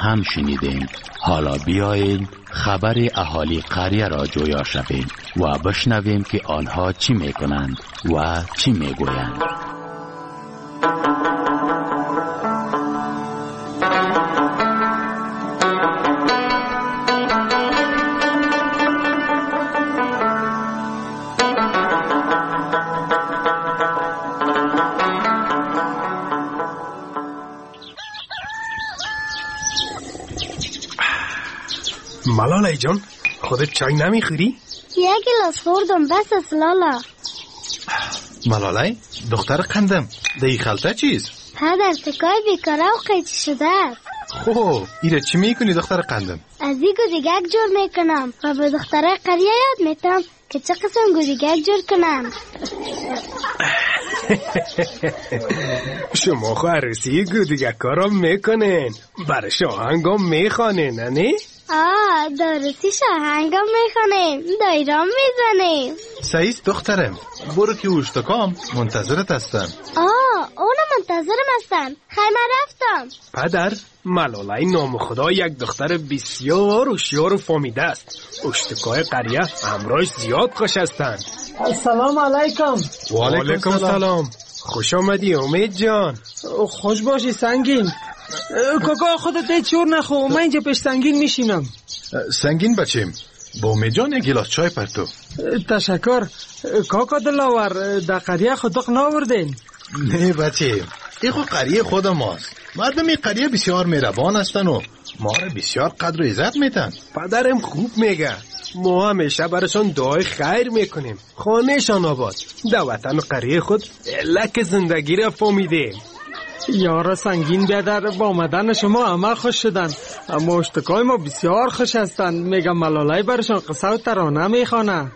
هم شنیدیم. حالا بیایید خبر اهالی قریه را جویا شویم و بشنویم که آنها چی میکنند و چی میگویند. ملالای جان، خودت چای نمیخوری؟ یک گلاس خوردم بس است لالا. ملالای دختر قندم، دی خلطه چیست؟ پدر تکای بیکاره و قیچی شده است. خوب ایره چی میکنی دختر قندم؟ از این گودیگک جور میکنم و به دختره قریه یاد میتم که چه قسم گودیگک جور کنم. شما خو عروسی گودیگک ها را میکنین، برای شاهنگام میخوانین نه؟ درستی شاهنگام میخوانیم، دایرام میزنیم. سعیست دخترم، برو که اوشتکام منتظرت هستن. اونا منتظرم هستن. خیمه رفتم. پدر، ملالای نام خدا یک دختر بسیار هوشیار و فهمیده است. اوشتکای قریه امراش زیاد خوش هستند. السلام علیکم. و علیکم سلام. خوش آمدی امید جان. خوش باشی سنگین. کاکا خودت هیچ چور نخو، من اینجا پیش سنگین میشینم. سنگین بچیم، با امید جان یک گلاس چای پر تو. تشکر. کاکا دلاور، در قریه خودت ناوردین؟ نه بچه، این خود قریه خود ماست. مردم این قریه بسیار مهربان هستن و ما را بسیار قدر و عزت میتن. پدرم خوب میگه، ما همیشه برشان دعای خیر میکنیم. خانهشان آباد، در وطن قریه خود لک زندگی را فهمیده. یارا سنگین بیادر، با آمدن شما همه خوش شدن، اما اشتکای ما بسیار خوش هستن. میگم ملالای برشان قصه و ترانه میخوانه.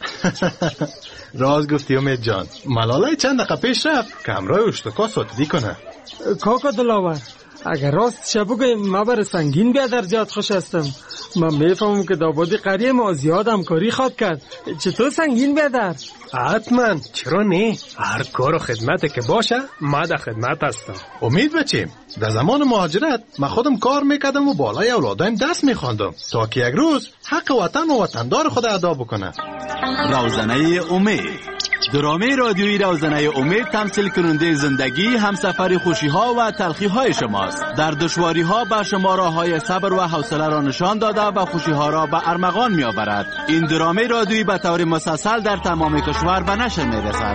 راز گفتی امید جان، ملالای چند دقیقه پیش رفت که همراه اشتکا ساتدی کنه. کاکا دلاور، اگر راست بگویم ما بر سنگین بیادر زیاد خوش هستم. من میفهمم که دابادی قریه ما زیاد همکاری خواد کرد. چطور سنگین بیادر؟ حتما، چرا نه؟ هر کار و خدمت که باشه ما در خدمت هستم. امید بچیم، در زمان مهاجرت من خودم کار میکردم و بالای اولادایم دست میخواندم تا که یک روز حق وطن و وطندار خود ادا بکنه. روزنه امید، درامه رادیویی روزنه امید تمثیل کننده زندگی، همسفر خوشی ها و تلخی های شماست. در دشواری ها به شما راه های صبر و حوصله را نشان داده و خوشی ها را به ارمغان می آورد. این درامه رادیویی به طور مسلسل در تمام کشور به نشر می رسد.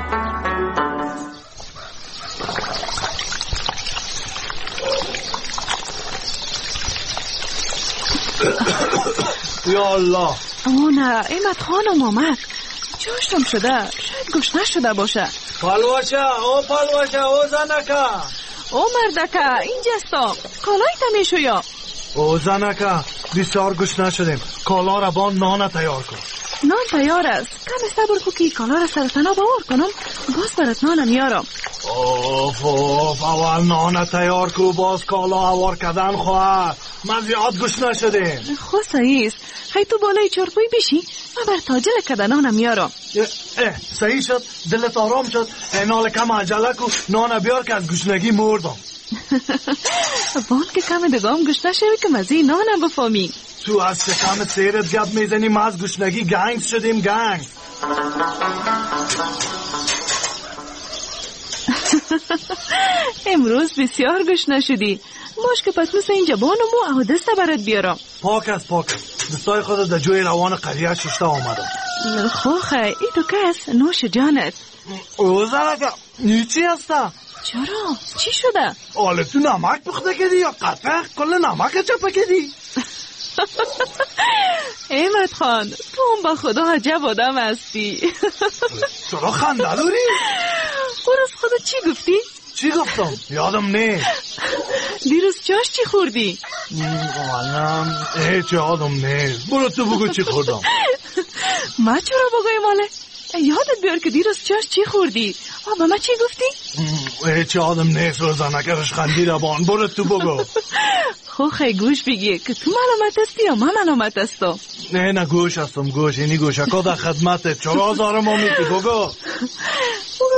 یا الله. نه، ایمت خانم آمد. جاشتم شده، شاید گشنه شده باشه. پالواشه، او پالواشه، او زنکه، او مردکه، اینجاستا. کالایت میشو یا؟ او زنکه، بسیار گشنه شدیم. کالا را با نان تیار کن. نان تیار است. کم صبر کو که کالا را سرطنا باور کنم، باز برات نان میارم. اوف اول نان تیار کو، باز کالا آوار کردن خواه. من زیاد گشنه شدیم. خو صحیح است. خی تو بالای چارپوی بشی، من بر تاجل کده نانم میارم. صحیح شد، دلت آرام شد. اینال کم عجله کو، نان بیار که از گشنگی مردم. بان که کم دگام گشنه شوی که مزی نانم بفامی. تو از شکم سیرت گپ میزنی، ما از گشنگی گنگ شدیم. گنگ. امروز بسیار گشنه شدی. باش که پتنوس این جبانمو او دسته برات بیارم. پاک است، پاک است. دستای خود در جوی روان قریه ششته آمدم. خوخه ای تو کس نوش جانت. او زرگه نیچی هسته؟ چرا؟ چی شده؟ آله تو نمک بخده کدی یا قطعه کل نمک چپه کدی؟ احمد خان، تو هم با خدا عجب آدم هستی. چرا خنده داری؟ برس خدا چی گفتی؟ چی گفتم؟ یادم نه. دیروز چاش چی خوردی؟ منم هیچ یادم نه. برو تو بگو چی خوردم. ما چرا بگویم آله؟ یادت بیار که دیروز چاش چی خوردی؟ با ما چی گفتی؟ هیچ یادم نه. روزانکرش خندی را بان. برو تو بگو. خیلی گوش بگی که تو ملامت هستی یا من ملامت هستم؟ نه گوش هستم. گوش اینی گوش اکا در خدمته. چرا آزار ما میتی؟ بگو. بگو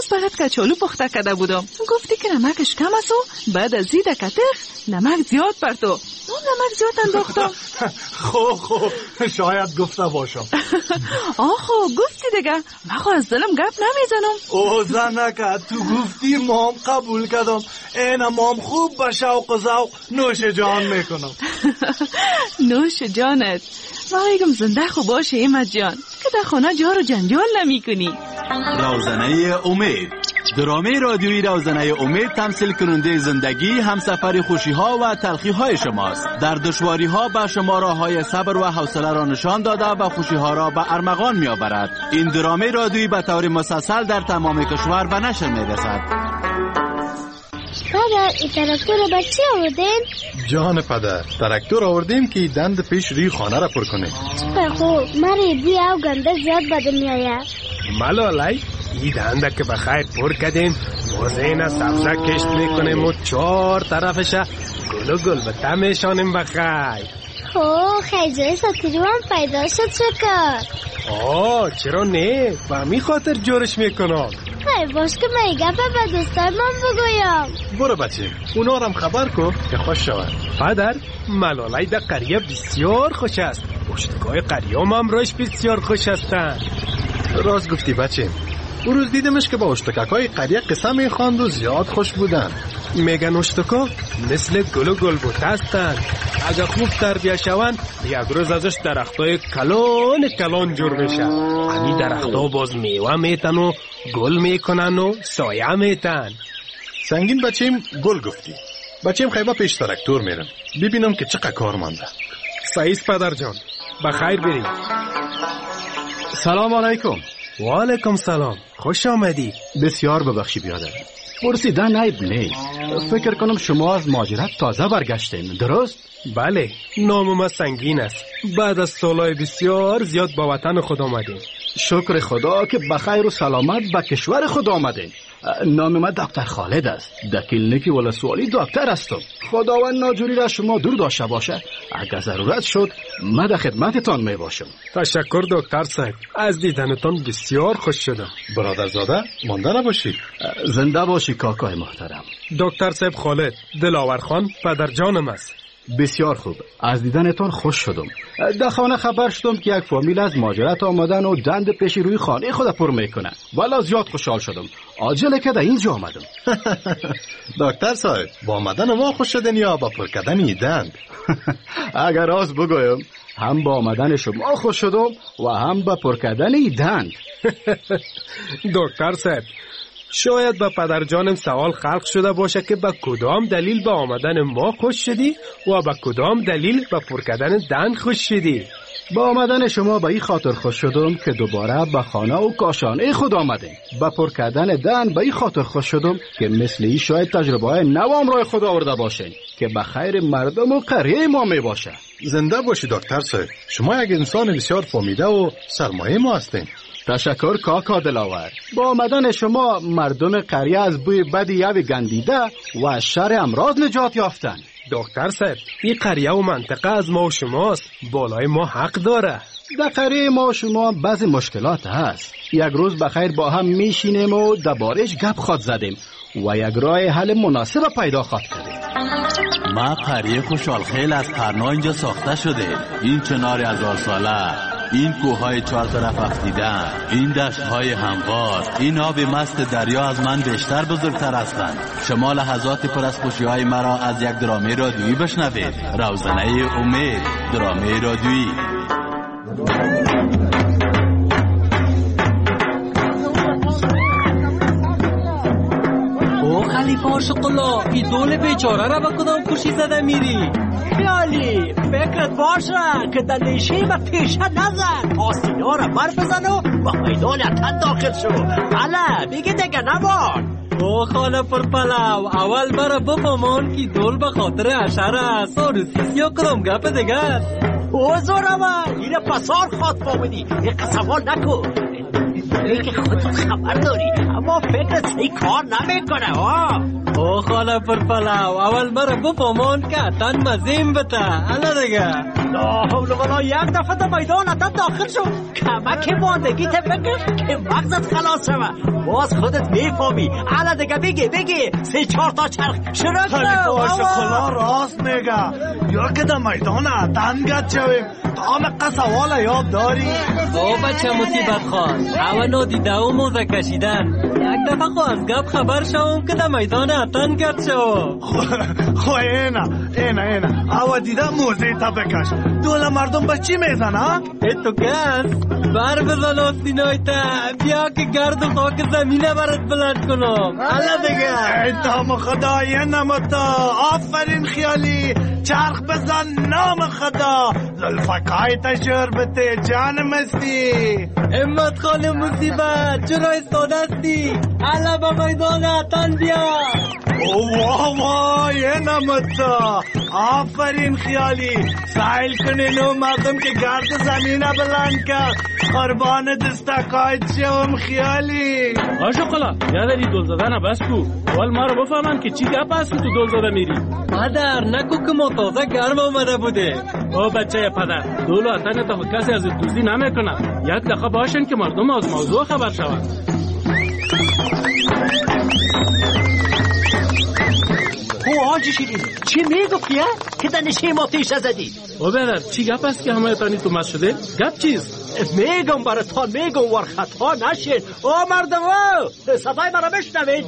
برات کچالو پخته کرده بودم. گفتی که نمکش کم است و بعد از زید کتر نمک زیاد بر تو. اون نمک زیاد انداختم. خب شاید گفته باشم. آخو گفتی دیگه. من خو از دلم گپ نمیزنم. او زنکه تو گفتی مام قبول کردم. این مام خوب به شوق و ذوق نوش جان میکنم. نوش جانت. ما میگم زنده خوب باشه ایمت جان که در خانه جار و جنجال نمی کنی. روزنه امید، درامه رادیویی روزنه امید تمثیل کننده زندگی، همسفر خوشی ها و تلخی های شماست. در دشواری ها به شما راه های صبر و حوصله را نشان داده و خوشی ها را به ارمغان می آورد. این درامه رادیویی به طور مسلسل در تمام کشور به نشر می رسد. پدر این تراکتور رو به چی آوردین؟ جان پدر، تراکتور آوردیم که دند پیش روی خانه را پر کنیم. چقدر خوب. مری بوی او گنده زیاد بدم میآید. ملالای این دنده که بخیر پر کردیم موزین سبزه کشت میکنیم و 4 طرفش گل و گل به تمیشانیم بخیر. خیلی جای ساتیرو هم پیدا شد شکر. چرا نه؟ به همین خاطر جورش میکنم. باش که من گپ به دوستان من بگویم. برو بچه اونا رو هم خبر کن که خوش شود. پدر ملالای در قریه بسیار خوش است. پشتگاه قریه هم روش بسیار خوش هستن. راست گفتی بچه. اون روز دیدمش که با اشتککای قریه قصه میخواند و زیاد خوش بودن. میگن اشتکا مثل گل و گل بوته هستن. اگه خوب تربیه شون یک روز ازش درختای کلان جور میشه. همین درختها باز میوه میتن و گل میکنن و سایه میتن. سنگین بچیم گل گفتی. بچیم خیبه پیش تراکتور میرم ببینم که چقدر کار مانده. سعید پدر جان بخیر بریم. سلام علیکم. و علیکم سلام. خوش آمدی. بسیار ببخشی بیادر. پرسیدن عیب نیست. فکر کنم شما از مهاجرت تازه برگشتین، درست؟ بله، نام ما سنگین است. بعد از سالهای بسیار زیاد با وطن خود آمدیم. شکر خدا که بخیر و سلامت به کشور خود آمدین. نام من دکتر خالد است. در کلینیک ولسوالی دکتر هستم. خداوند ناجوری را شما دور داشته باشه. اگر ضرورت شد من در خدمتتان می باشم. تشکر دکتر صاحب. از دیدنتان بسیار خوش شدم. برادرزاده مانده نباشی. زنده باشی کاکای محترم. دکتر صاحب خالد دلاور خان پدر جانم است. بسیار خوب. از دیدنتان خوش شدم. در خانه خبر شدم که یک فامیل از مهاجرت آمدن و دند پیشی روی خانه خود پر میکنه. والا زیاد خوشحال شدم. عاجله که در اینجا آمدم. دکتر صاحب با آمدن ما خوش شدن یا با پر کردن دند؟ اگر راست بگویم هم با آمدن شما خوش شدم و هم با پر کردن دند. دکتر صاحب شاید با پدر جانم سوال خلق شده باشه که با کدام دلیل با آمدن ما خوش شدی و با کدام دلیل با پر کردن دند خوش شدی؟ با آمدن شما به این خاطر خوش شدم که دوباره به خانه و کاشانه خود آمدیم. با پر کردن دند به این خاطر خوش شدم که مثل این شاید تجربه نوام راه خود آورده باشین که به خیر مردم و قریه ما می باشه. زنده باشی دکتر صاحب. شما یک انسان بسیار فامیده و سرمایه ما هستین. تشکر کاکا دلاور. با آمدن شما مردم قریه از بوی بد یوی گندیده و شر امراض نجات یافتن. دکتر صاحب این قریه و منطقه از ما و شماست. بالای ما حق داره. در قریه ما و شما بعضی مشکلات هست. یک روز بخیر با هم میشینیم و دربارش گپ خود زدیم و یک راه حل مناسب پیدا خود کردیم. ما قریه خوشحال خیل از قرنا اینجا ساخته شده. این چنار 1000 ساله، این کوههای 4 طرف افتیدن، این دشتهای هموار، این آب مست دریا از من بیشتر بزرگتر هستند. شما لحظات پر از خوشی‌های مرا از یک درامه رادیویی بشنوید. روزنه امید، درامه رادیویی. خلیفه عاشق‌الله این دول بیچاره را به کدام کشی زده میری؟ خیالی فکرت باشه که در نیشه و پیشه نزن. آسینا را بر بزن و با میدان اتن داخل شو. بله بگی دیگه نبان. او خاله پرپلو اول برا بفهمان که دول به خاطر عشر است. روسیسی ها کدام گپ دیگر. او زورمه اینه پسار خواد فامدی. یک قسمال نکن. که خودت خبر داری اما فکرت ای کار نمیکنه. او خاله پر پلاو اول مرا بفهمون که تن مزیم بته الا دیگه لا حول ولا یک دفعه در میدان اتن داخل شو کمک ماندگی ته بکش که مغزت خلاص شوه باز خودت میفهمی الا دیگه بگی 3-4 تا چرخ شروع کنم خلیفه شکلا راست میگه یا که در میدان اتن گد شویم تا سوال یاد داری؟ او بچه مصیبت خان اوانو دیده و موزه کشیدن یک دفعه خو از گپ خبر شوم که در میدان اتن گد شو خو اینا او دیده موزه تا بکش دوله مردم با چی میزنه؟ تو کس بر بزن آستینای تا بیا که گرد و خاک زمینه برات بلند کنم حالا دیگه ای نام خدا یه نمتا آفرین خیالی چرخ بزن نام خدا زلفکای تشربت جان مستی امت خال مصیبت چرا استادستی حالا با میدان اتن بیا واه یه نمتا آفرین خیالی سایل کنینو مردم که گرد زمینه بلند کرد قربان دستکای چم خیالی آشقلا یادری دل زدن بس کو اول ما رو بفهمن که چی گپ هست تو دل زده میری پدر نگو که ما تازه گرم آمده بوده او بچه پدر دول و اتن تا کسی از دوزی نمیکنن یک دقیقه باشن که مردم از موضوع خبر شوند او آجی شیرین چی میگفتی که دنشی ما تیشه زدی او برر چی گپ است که همه تانی تو مست شده گپ چیست میگم براتان میگم ور خطا نشین او مردم او صدای مرا بشنوین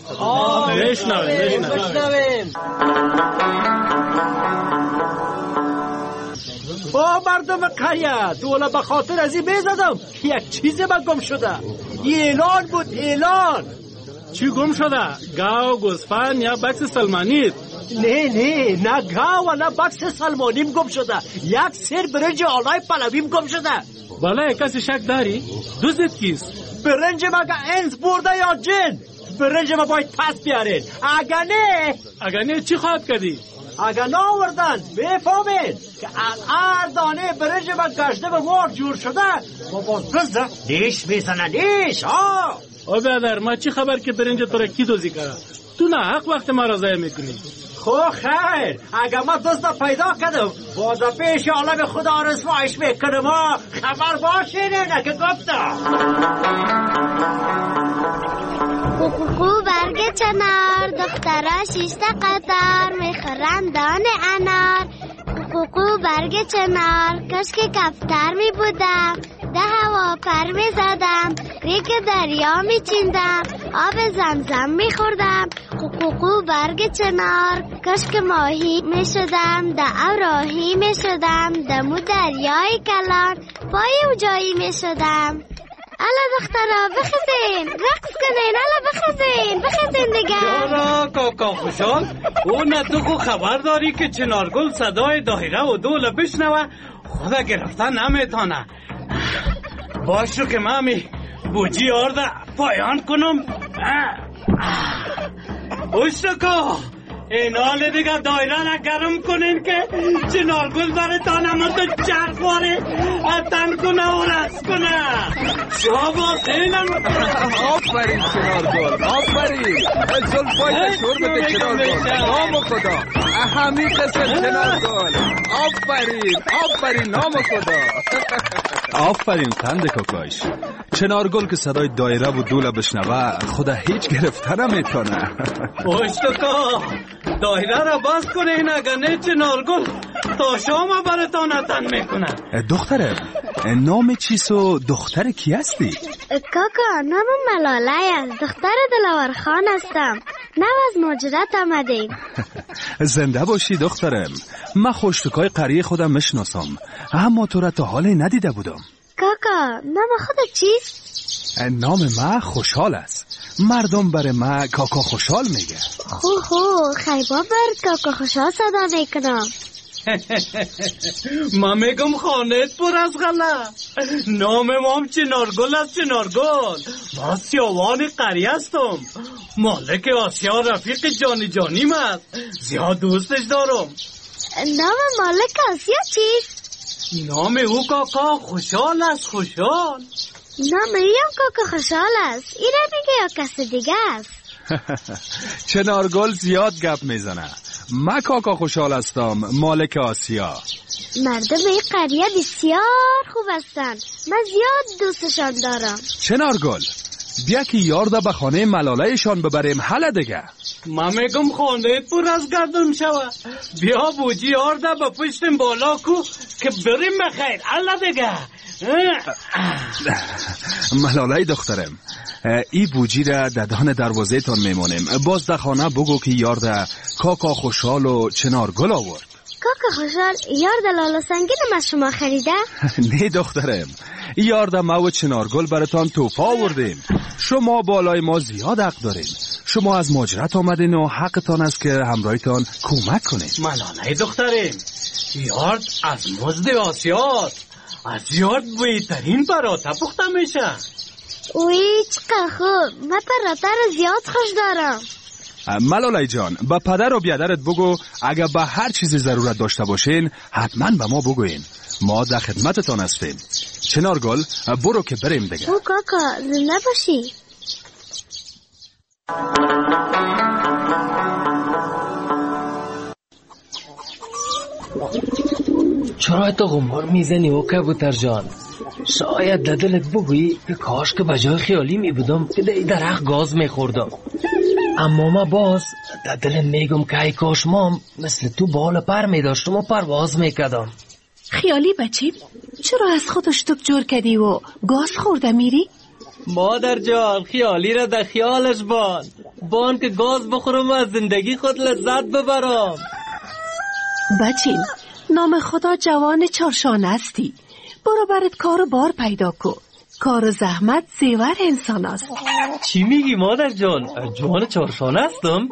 بشنوین او مردم قریه دولا به خاطر ازی میزدم یک چیزی من گم شده اعلان بود اعلان چی گم شده؟ گاو، گوسفند یا بکس سلمانیت؟ نه گاو و نه بکس سلمانیم گم شده یک سر برنج آلای پلویم گم شده بله کسی شک داری؟ دوستت کیست؟ برنج مگه انس برده یا جن؟ برنج ما باید پس بیارین اگه نه چی خواهد کردی؟ اگه ناوردن بفهمین که هر دانه برنج ما گشته به مار جور شده ما باز بزده نیش میزنه نیش او برادر ما چی خبر که برنج تو را کی دوزی کرد تو نه حق وقت ما را ضایع میکنی خو خیر اگه ما دزد پیدا کردم باز پیش عالم خدا رسوایش میکنم خبر باشین نه که گفتم خوب برگ چنار دخترا 6 قطار میخورن دان انار خوب برگ چنار کاش که کفتر می بودم ده هوا پر می زدم ریگ دریا می چیندم آب زمزم می خوردم خوب برگ چنار کاش که ماهی می شدم ده راهی می شدم دمو دریای کلان پای او جایی می شدم الا دخترا بخزین رقص کنین الا بخزین دیگه یارا کاکا خوشحال اون تو خو خبر داری که چنارگل صدای دایره و دوله بشنوه خدا گرفتن نمیتانه باشو که مامی بوجی آرده پایان کنم اوشتکا این حال دیگه دایره را گرم کنین که چنارگل بره تا نمت چرخ واره اتن کنه و رس کنه شابا خیلم آفرین چنارگل آفرین زلفای مشهور بده چنارگل نام خدا همین قسم چنارگل آفرین نام خدا آفرین قند کاکاش چنارگل که صدای دایره و دوله بشنوه خدا هیچ گرفته نمیتونه اوشتکا دایره را باز کنه این اگر نه چنارگل تا شام براتان اتن میکنه دختره نام چیست و دختر کی هستی؟ کاکا نام ملاله است دختر دلاور خان هستم نو از مهاجرت آمدیم زنده باشی دخترم من خوشتکای قریه خودم مشناسم اما تو را تا حالی ندیده بودم کاکا نام خودت چیست؟ نام من خوشحال است مردم برای من کاکا خوشحال میگه خیبا برد کاکا خوشحال صدا میکنم من میگم خانت پر از غله نام مام چنارگل است چنارگل من سیاوان قریه هستم مالک آسیا رفیق جانیم است زیاد دوستش دارم نام مالک آسیا چیست؟ نام او کاکا خوشحال است خوشحال نام ایم کاکا خوشحال است ایره میگه یا کس دیگه است چنارگل زیاد گپ میزنه. من کاکا خوشحال هستم، مالک آسیا. مردم این قریه بسیار خوب هستن، من زیاد دوستشان دارم. چنارگل بیا که یارده به خانه ملالهشان ببریم. حالا دیگه من میگم خانه پر از گردون شوه. بیا بوجی یارده به پشتم بالا کو که بریم بخیر. حالا دیگه ملاله دخترم، ای بوجی را ددان دروازه تان میمونیم. باز در خانه بگو که یارده کاکا خوشحال و چنارگل آورد. کاکا خوشحال یارده لالا سنگینم از شما خریده؟ نه دخترم، یارده ما و چنارگل براتان توفا آوردیم. شما بالای ما زیاد حق دارین. شما از مهاجرت آمدین و حقتان است که همراهتان کمک کنین. ملاله دخترم، یارد از مزد آسیاد، از یارد بهترین پراته پخته میشه. اوی چقدر خوب، من پراته رو زیاد خوش دارم. ملاله جان، با پدر و بیادرت بگو اگر به هر چیزی ضرورت داشته باشین حتما به ما بگوین. ما در خدمتتان هستیم. چنارگل برو که بریم دیگه. او کاکا زنده باشی. چرا تو غمار میزنی او کبوتر جان؟ شاید در دلت بگویی که کاش که بجای خیالی میبودم که در درخت گاز میخوردم. اما من باز در دلم میگم که ای کاش مام مثل تو بال پر میداشتم و پرواز میکردم. خیالی بچیم، چرا از خودش تو جور کردی و گاز خورده میری؟ مادر جان خیالی را در خیالش بان که گاز بخورم و از زندگی خود لذت ببرم. بچیم، نام خدا جوان چارشان هستی. برو برات کار و بار پیدا کن. کار و زحمت زیور انسان است. چی میگی مادر جان؟ جوان چارشان هستم؟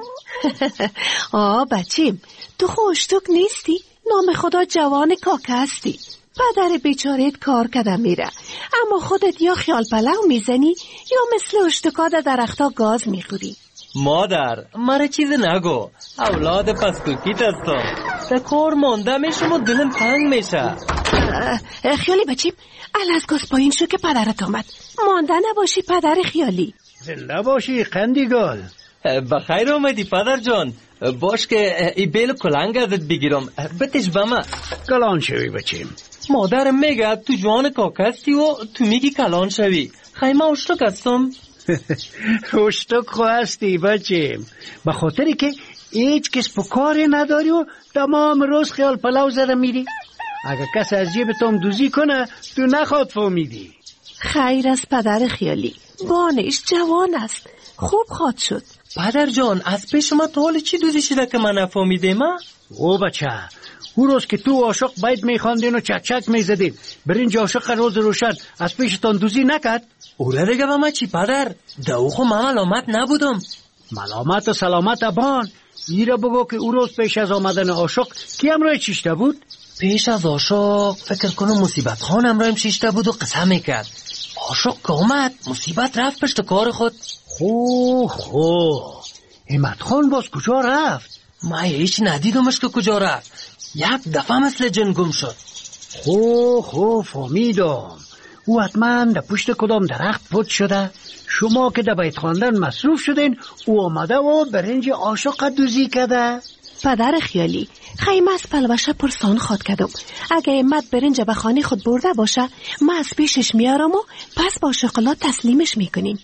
بچیم، تو خوشتوک نیستی؟ نام خدا جوان کاکه هستی. پدر بیچارت کار کرده میره، اما خودت یا خیال پلو میزنی یا مثل اشتکا در درختا گاز میخوری. مادر مرا چیز نگو، اولاد پسکوکیت هستم. در کار مانده میشم و دلم تنگ میشه. خیالی بچیم، از گاز پایین شو که پدرت آمد. مانده نباشی پدر خیالی. زنده باشی قندیگال. بخیر آمدی پدر جان. باش که ای بیل کلنگ ازت بگیرم، بتش بما. کلان شوی بچیم. مادرم میگه تو جوان کاکه هستی و تو میگی کلان شوی. خیمه اشتک هستم. اشتک خو هستی بچیم، به خاطری که هیچ کس پکاری نداری و تمام روز خیال پلو زده میری. اگه کس از جیبتم دوزی کنه تو نخواد فهمیدی. خیر از پدر خیالی، بانش جوان است، خوب خواد شد. پدر جان از پیش ما تا حال چی دوزی شده که من نفهمیدم؟ او بچه، او روز که تو عاشق باید میخواندین و چک میزدین، برینج عاشق روز روشن از پیشتان دوزی نکرد؟ اوره دیگه با ما چی پدر؟ دو خو من ملامت نبودم. ملامت و سلامت ابان. ایره بگو که او روز پیش از آمدن عاشق کی امرای چیشته بود؟ پیش از عاشق فکر کنم مصیبت خان امرایم شیشته بود و قسم میکرد. عاشق که اومد مصیبت رفت پشت کار خود. خو همت خان باز کجا رفت؟ من هیچ ندیدمش که کجا رفت. یک دفعه مثل جن گم شد. خو فهمیدم. او حتما در پشت کدام درخت پد شده. شما که در بیت خواندن مصروف شدین، او آمده و برنج عاشق دوزی کرده. پدر خیالی، خیمه از پلوشه پرسان خواد کردم. اگه امت برنج به خانه خود برده باشه، من از پیشش میارم و پس با شکلات تسلیمش میکنیم.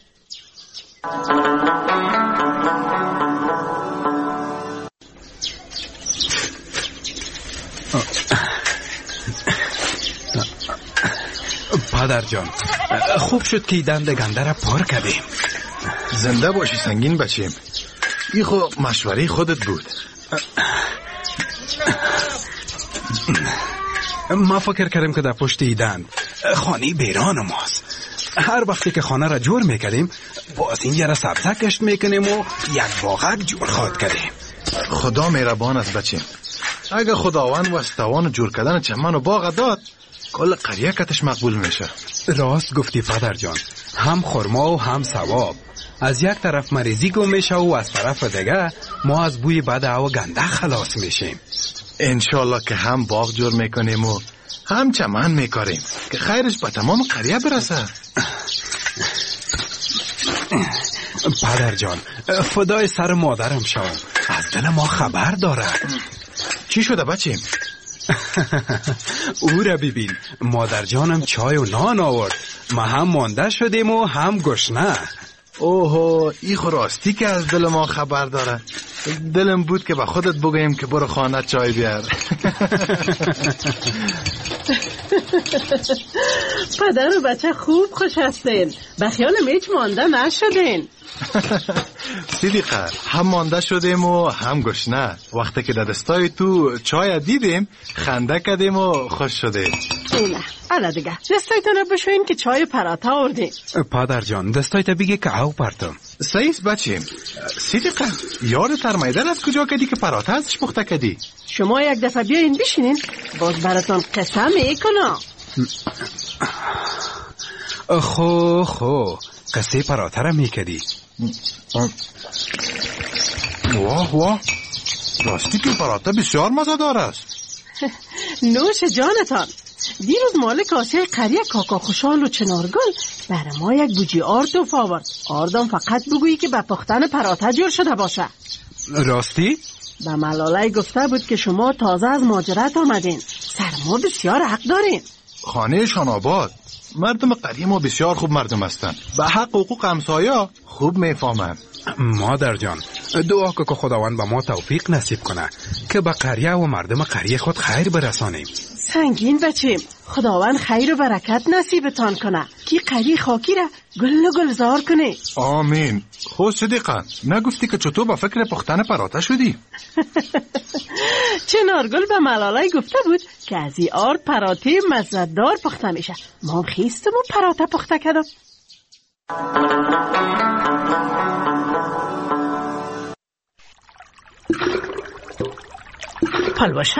پدر جان، خوب شد که دنده گنده را پار کردیم. زنده باشی سنگین بچیم. ای خو مشوره خودت بود. ما فکر کردیم که در پشت ایدن خانه بیران ماست. هر وقتی که خانه را جور میکردیم باز این یه را سبزه کشت میکنیم و یک باغک جور خواد کردیم. خدا مهربان است بچیم. اگه خداوند وستوان جور کردن چمن و باغ داد، کل قریه کتش مقبول میشه. راست گفتی پدر جان، هم خرما و هم ثواب. از یک طرف مریضی گم میشه و از طرف دیگه ما از بوی بد و گنده خلاص میشیم. انشالله که هم باغ جور میکنیم و هم چمن میکاریم که خیرش به تمام قریه برسه. پدر جان، فدای سر مادرم شوم، از دل ما خبر داره. چی شده بچیم؟ او را ببین، مادر جانم چای و نان آورد. ما هم مانده شدیم و هم گشنه. اوه، ای خو راستی که از دل ما خبر داره. دلم بود که به خودت بگویم که برو خانه چای بیار. پدر و بچه خوب خوش هستین، به خیالم هیچ مانده نشدین. صدیقه، هم مانده شدیم و هم گشنه. وقتی که در دستای تو چای دیدیم خنده کردیم و خوش شدیم. نه، حالا دیگه دستایتون رو بشوین که چای پراتا آوردیم. پدر جان، دستایت بگی که او پرتم. سعیس بچیم. صدیقه، یاد ترمیدن از کجا کردی که پراتا ازش پخته کردی؟ شما یک دفعه بیاین بشینین، باز براتون قصه میکنم. خو قصه پراتا را میکردی؟ واه، راستی که پراتا بسیار مزه‌دار است. نوش جانتان. دیروز مالک آسیای قریه کاکا خوشحال و چنارگل برای ما یک بوجی آرد توفا آورد. آردم فقط بگویی که به پختن پراتا جور شده باشه. راستی؟ به ملاله گفته بود که شما تازه از مهاجرت آمدین، سرما بسیار حق دارین. خانهشان آباد. مردم قریه ما بسیار خوب مردم هستند. به حق حقوق همسایه خوب میفهمند. مادر جان، دعا که خداوند به ما توفیق نصیب کنه که به قریه و مردم قریه خود خیر برسانیم. سنگین بچیم، خداوند خیر و برکت نصیبتان کنه که قریه خاکی را گل و گلزار کنه. آمین. خود صدیقه، نگفتی که چطور به فکر پختن پراتا شدی؟ چنارگل به ملاله گفته بود که از این آرد پراته مزه‌دار پخته میشه. ما خیستم و پراتا پخته کردم. پلوشه؟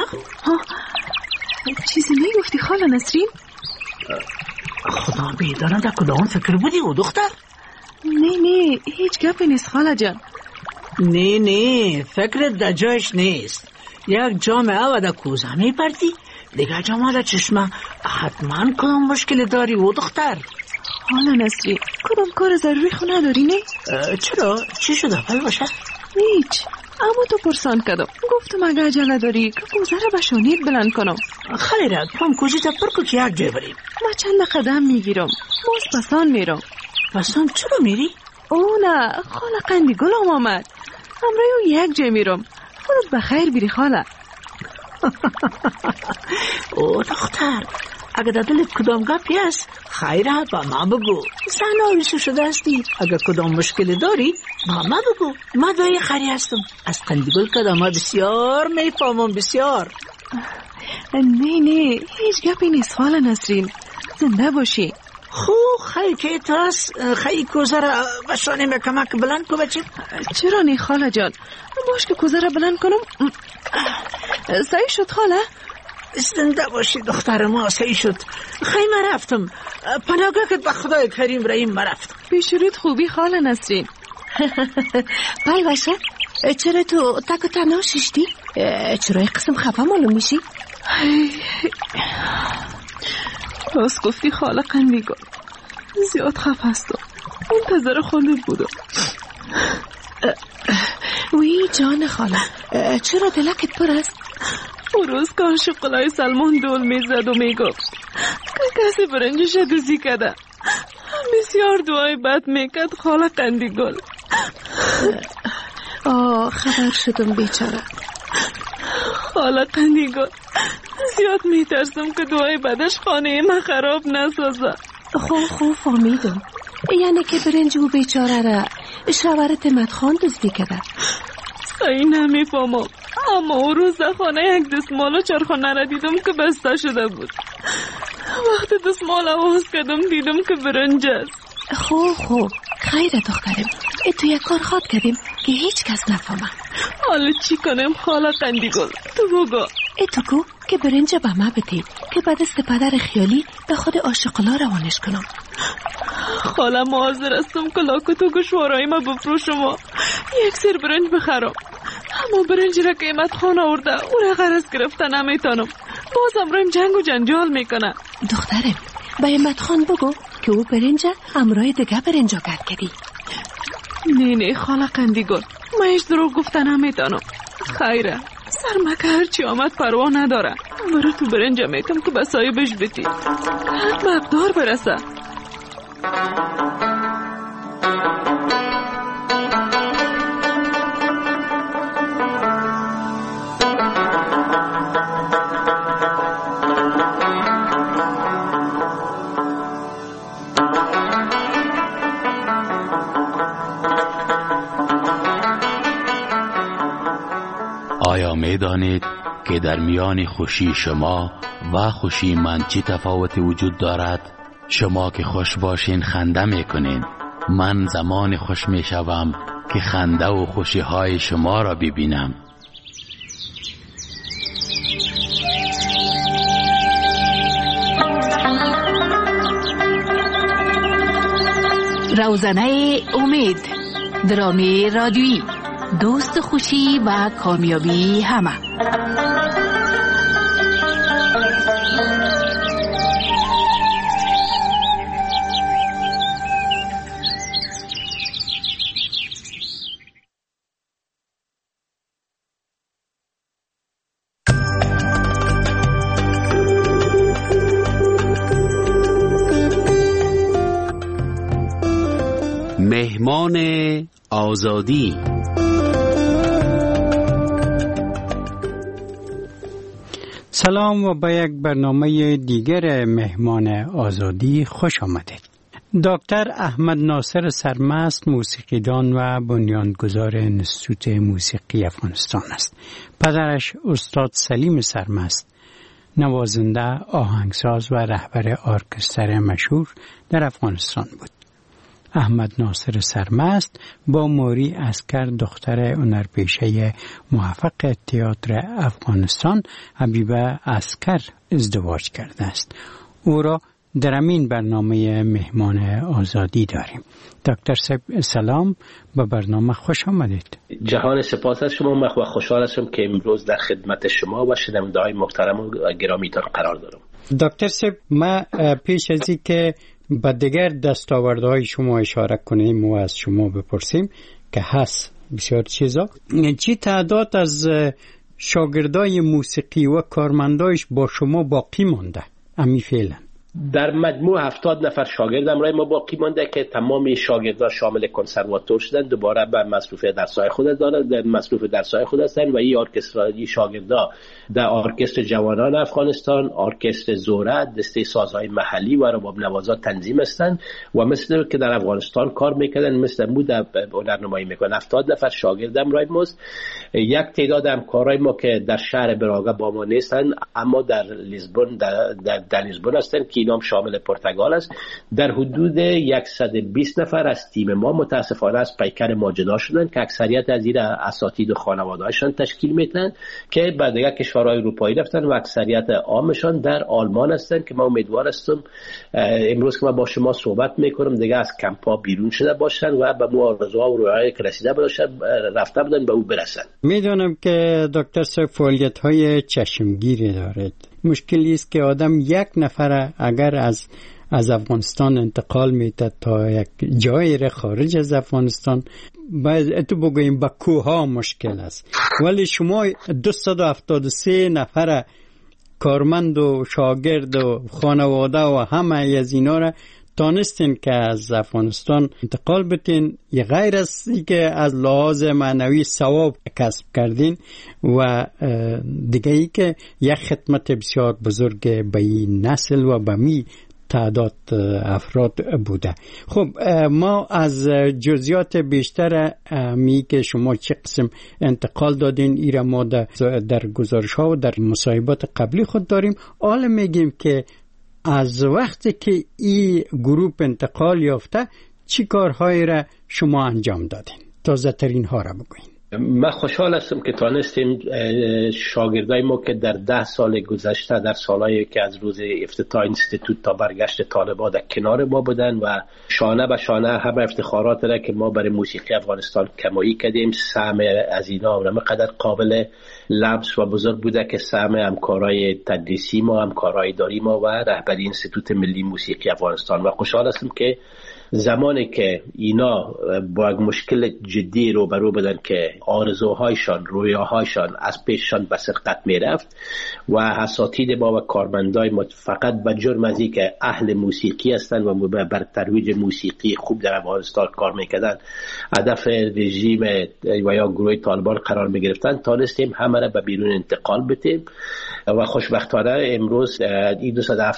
چیزی میگفتی خاله نسرین؟ خدا بیدانه در کدام فکر بودی و دختر؟ نه هیچ گپی نیست خاله جان. نه فکرت در جایش نیست. یک جامعه و در کوزه میپردی، دیگه جامعه در چشمه حتما کدام مشکل داری و دختر. حالا نسرین، کدام کار ضروری خو نداری نه؟ چرا؟ چی شده پلوشه؟ هیچ، اما تو پرسان کردم، گفتم اگه عجله داری که کوزه را به شانیت بلند کنم. خیره، تو هم کوزه تا پرکو که یک جای بریم. ما چند قدم میگیرم، باز پسان میرم. پسان چرا میری؟ او نه، خاله قندی گلم آمد، همراه او یک جای میرم. خودت بخیر بیری خاله. او دختر، اگه در دلت کدام گپی است خیره با ما بگو. زن آویسو شده هستی، اگه کدام مشکل داری با ما بگو. ما دایی خری هستم، از قندگل کدام ها بسیار میفهمم بسیار. نه هیچ گپی نیست خاله نسرین، زنده باشی. خیلی که تاست، خیلی کوزه را بشانیم به کمک بلند کو بچیم. چرا نی خاله جان؟ باش که کوزه را بلند کنم. سعی شد خاله؟ زنده باشی دختر ما، سعی شد. خیلی رفتم، پناهگاه که به خدای کریم رحیم رفتم. بیشورید خوبی خاله نسرین. پلوشه، چرا تو تک و تنها ششتی؟ چرا یک قسم خفه معلوم میشی؟ راست گفتی خاله قندیگل، زیاد خفه هستم، منتظر خودت بودم. وی جان خاله، چرا دلکت پر است؟ اون روز که شقلای سلمان دول میزد و میگفت که کسی برنجش دوزی کده، بسیار دعای بد میکرد خاله قندیگل. خبر شدم بیچاره. خاله قندیگل، زیاد میترسم که دعای بدش خانه من خراب نسازه. خوب فهمیدم، یعنی که برنج و بیچاره را شوهرت مدخان دزدی کده. صحیح نمیفهمم، اما اون روز در خانه یک دستمال و چرخانه را دیدم که بسته شده بود. وقتی دستمال آواز کردم دیدم که برنج است. خوب خیره دخترم، تو یک کار خواد کردیم که هیچ کس نفهمه. حالا چی کنم خاله قندیگل؟ تو بگو. تو گو که برنج به ما بدی که بعد دست پدر خیالی به خود عاشقلا روانش کنم. خاله معاذر هستم که لاکتو گوشوارای ما بفروشم و یک سر برنج بخرم، اما برنج را قیمت خان آورده او را غرض گرفته نمیتانم. باز امرایم جنگ و جنجال میکنه. دخترم به امت خان بگو که او برنج امرای دیگه برنجا گرد کردی. نه خاله قندیگل، من هیچ دروغ گفتن نمیتونم. خیره سرمکه هرچی آمد پروا نداره. برو تو برنج میتم که به صاحبش بیتی حق مقدار برسه. آیا می دانید که در میان خوشی شما و خوشی من چه تفاوتی وجود دارد؟ شما که خوش باشین خنده می کنین. من زمان خوش می شوم که خنده و خوشی های شما را ببینم. روزنه امید، درامی رادیویی، دوست خوشی و کامیابی همه. مهمان آزادی. سلام و به یک برنامه دیگر مهمان آزادی خوش آمدید. دکتر احمد ناصر سرمست موسیقیدان و بنیانگذار انستیتوت موسیقی افغانستان است. پدرش استاد سلیم سرمست نوازنده، آهنگساز و رهبر ارکستر مشهور در افغانستان بود. احمد ناصر سرمست با موری عسکر دختر هنرپیشه موفق تئاتر افغانستان حبیبه عسکر ازدواج کرده است. او را در این برنامه مهمان آزادی داریم. دکتر سلام، به برنامه خوش آمدید. جهان سپاس از شما. من خوشحال هستم که امروز در خدمت شما و شنونده‌های محترم و گرامیتان قرار دارم. دکتر من پیش از این که به دیگر دستاوردهای شما اشاره کنیم و از شما بپرسیم که هست بسیار چیزا، چی تعداد از شاگردای موسیقی و کارمندایش با شما باقی مانده امی فعلا؟ در مجموع 70 نفر شاگرد همراه ما باقی مانده که تمام شاگردان شامل کنسرواتور شدن، دوباره به مصروف درس‌های خود هستند و این ارکسترای شاگردا در ارکستر جوانان افغانستان، ارکستر زوره، دسته سازهای محلی و رباب نوازا تنظیم هستند و مثل که در افغانستان کار میکنن مثل مو در هنرنمایی میکنن. 70 نفر شاگرد همراه ماست. یک تعداد همکارای ما که در شهر براگا با ما نیستن اما در لیزبون در لیزبون هستن که اینام شامل پرتغال است. در حدود 120 نفر از تیم ما متاسفانه از پیکر ما جدا شدن که اکثریت از این اساتید و خانواده‌هاشون تشکیل میدن که بعد دیگه کشورهای اروپایی رفتن و اکثریت عامشان در آلمان هستن که من امیدوار هستم امروز که من با شما صحبت میکنم دیگه از کمپا بیرون شده باشن و به مو آرزوها و رویاهای که رسیده باشن رفته بودن به او برسن. میدونم که دکتر صاحب فعالیت‌های چشمگیری دارید. مشکلی است که آدم یک نفر اگر از افغانستان انتقال میده تا یک جایی خارج از افغانستان تو بگوییم با کوها مشکل است، ولی شما 273 نفر کارمند و شاگرد و خانواده و همه از اینا را تانستین که از افغانستان انتقال بتین، یه غیر از که از لحاظ معنوی ثواب کسب کردین و دیگه ای که یک خدمت بسیار بزرگ به این نسل و به می تعداد افراد بوده. خب ما از جزئیات بیشتر می که شما چه قسم انتقال دادین ایره ما در گزارش ها و در مصاحبات قبلی خود داریم. حالا میگیم که از وقتی که این گروه انتقال یافته چی کارهایی را شما انجام دادین؟ تازه ترین ها را بگوین. من خوشحال هستم که تانستیم شاگردای ما که در 10 سال گذشته در سالهایی که از روز افتتاح انستیتوت تا برگشت طالبان در کنار ما بودن و شانه به شانه همه افتخارات را که ما برای موسیقی افغانستان کمایی کردیم، سهم از اینا همه قدر قابل لمس و بزرگ بوده که سهم همکارای تدریسی ما، همکارای اداری ما و رهبری انستیتوت ملی موسیقی افغانستان. و خوشحال هستم که زمانی که اینا با یک مشکل جدی روبرو بدن که آرزوهایشان، رویاهایشان از پیششان به سرقت میرفت و اساتید ما و کارمندای ما فقط به جرم از اینکه اهل موسیقی هستند و بر ترویج موسیقی خوب در افغانستان کار میکردن هدف رژیم و یا گروه طالبان قرار میگرفتن، تانستیم همه را به بیرون انتقال بدیم و خوشبختانه امروز این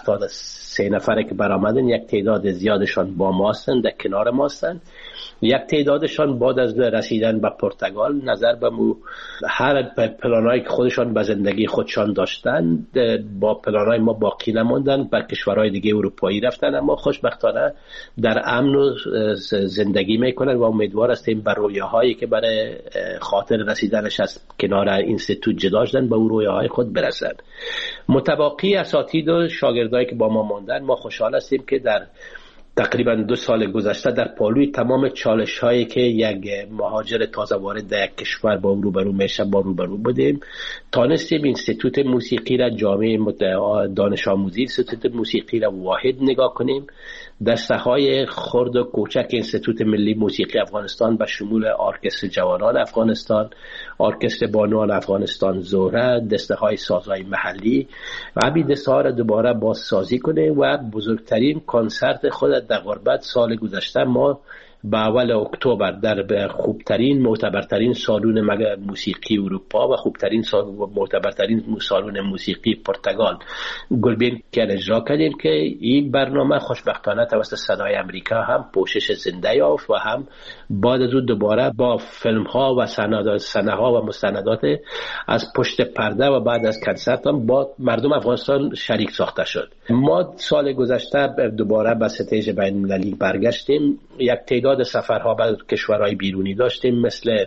273 نفره که برآمدن یک تعداد زیادشان با ما هستند، در کنار ما هستند. یک تعدادشان بعد از رسیدن به پرتغال نظر به هر پلانایی که خودشان به زندگی خودشان داشتن با پلانای ما باقی نماندن، به کشورهای دیگه اروپایی رفتن، اما خوشبختانه در امن و زندگی میکنن و امیدوار هستیم به رویاهایی که برای خاطر رسیدنش از کنار اینستیتوت جدا شدن به اون رویاهای خود برسن. متباقی اساتید و شاگردایی که با ما ماندن، ما خوشحال هستیم که در تقریبا 2 سال گذشته در پالوی تمام چالش هایی که یک مهاجر تازه وارد در یک کشور با روبرو میشه با روبرو بودیم، تانستیم اینستیتوت موسیقی را، جامعه دانش آموزی اینستیتوت موسیقی را واحد نگاه کنیم. دسته های خرد و کوچک اینستیتوت ملی موسیقی افغانستان به شمول ارکستر جوانان افغانستان، ارکستر بانوان افغانستان زهره، دسته های سازهای محلی و همین دسته ها را دوباره بازسازی کنیم و بزرگترین کنسرت خود در غربت سال گذشته ما به اول اکتبر در خوبترین معتبرترین سالن موسیقی اروپا و خوبترین معتبرترین سالن موسیقی پرتغال گلبین که اجرا کردیم که این برنامه خوشبختانه توسط صدای امریکا هم پوشش زنده یافت و هم بعد از اون دوباره با فیلم ها و صحنه ها و مستندات از پشت پرده و بعد از کنسرت هم با مردم افغانستان شریک ساخته شد. ما سال گذشته دوباره به ستیج بین المللی برگشتیم، یک تعداد سفرها به کشورهای بیرونی داشتیم مثل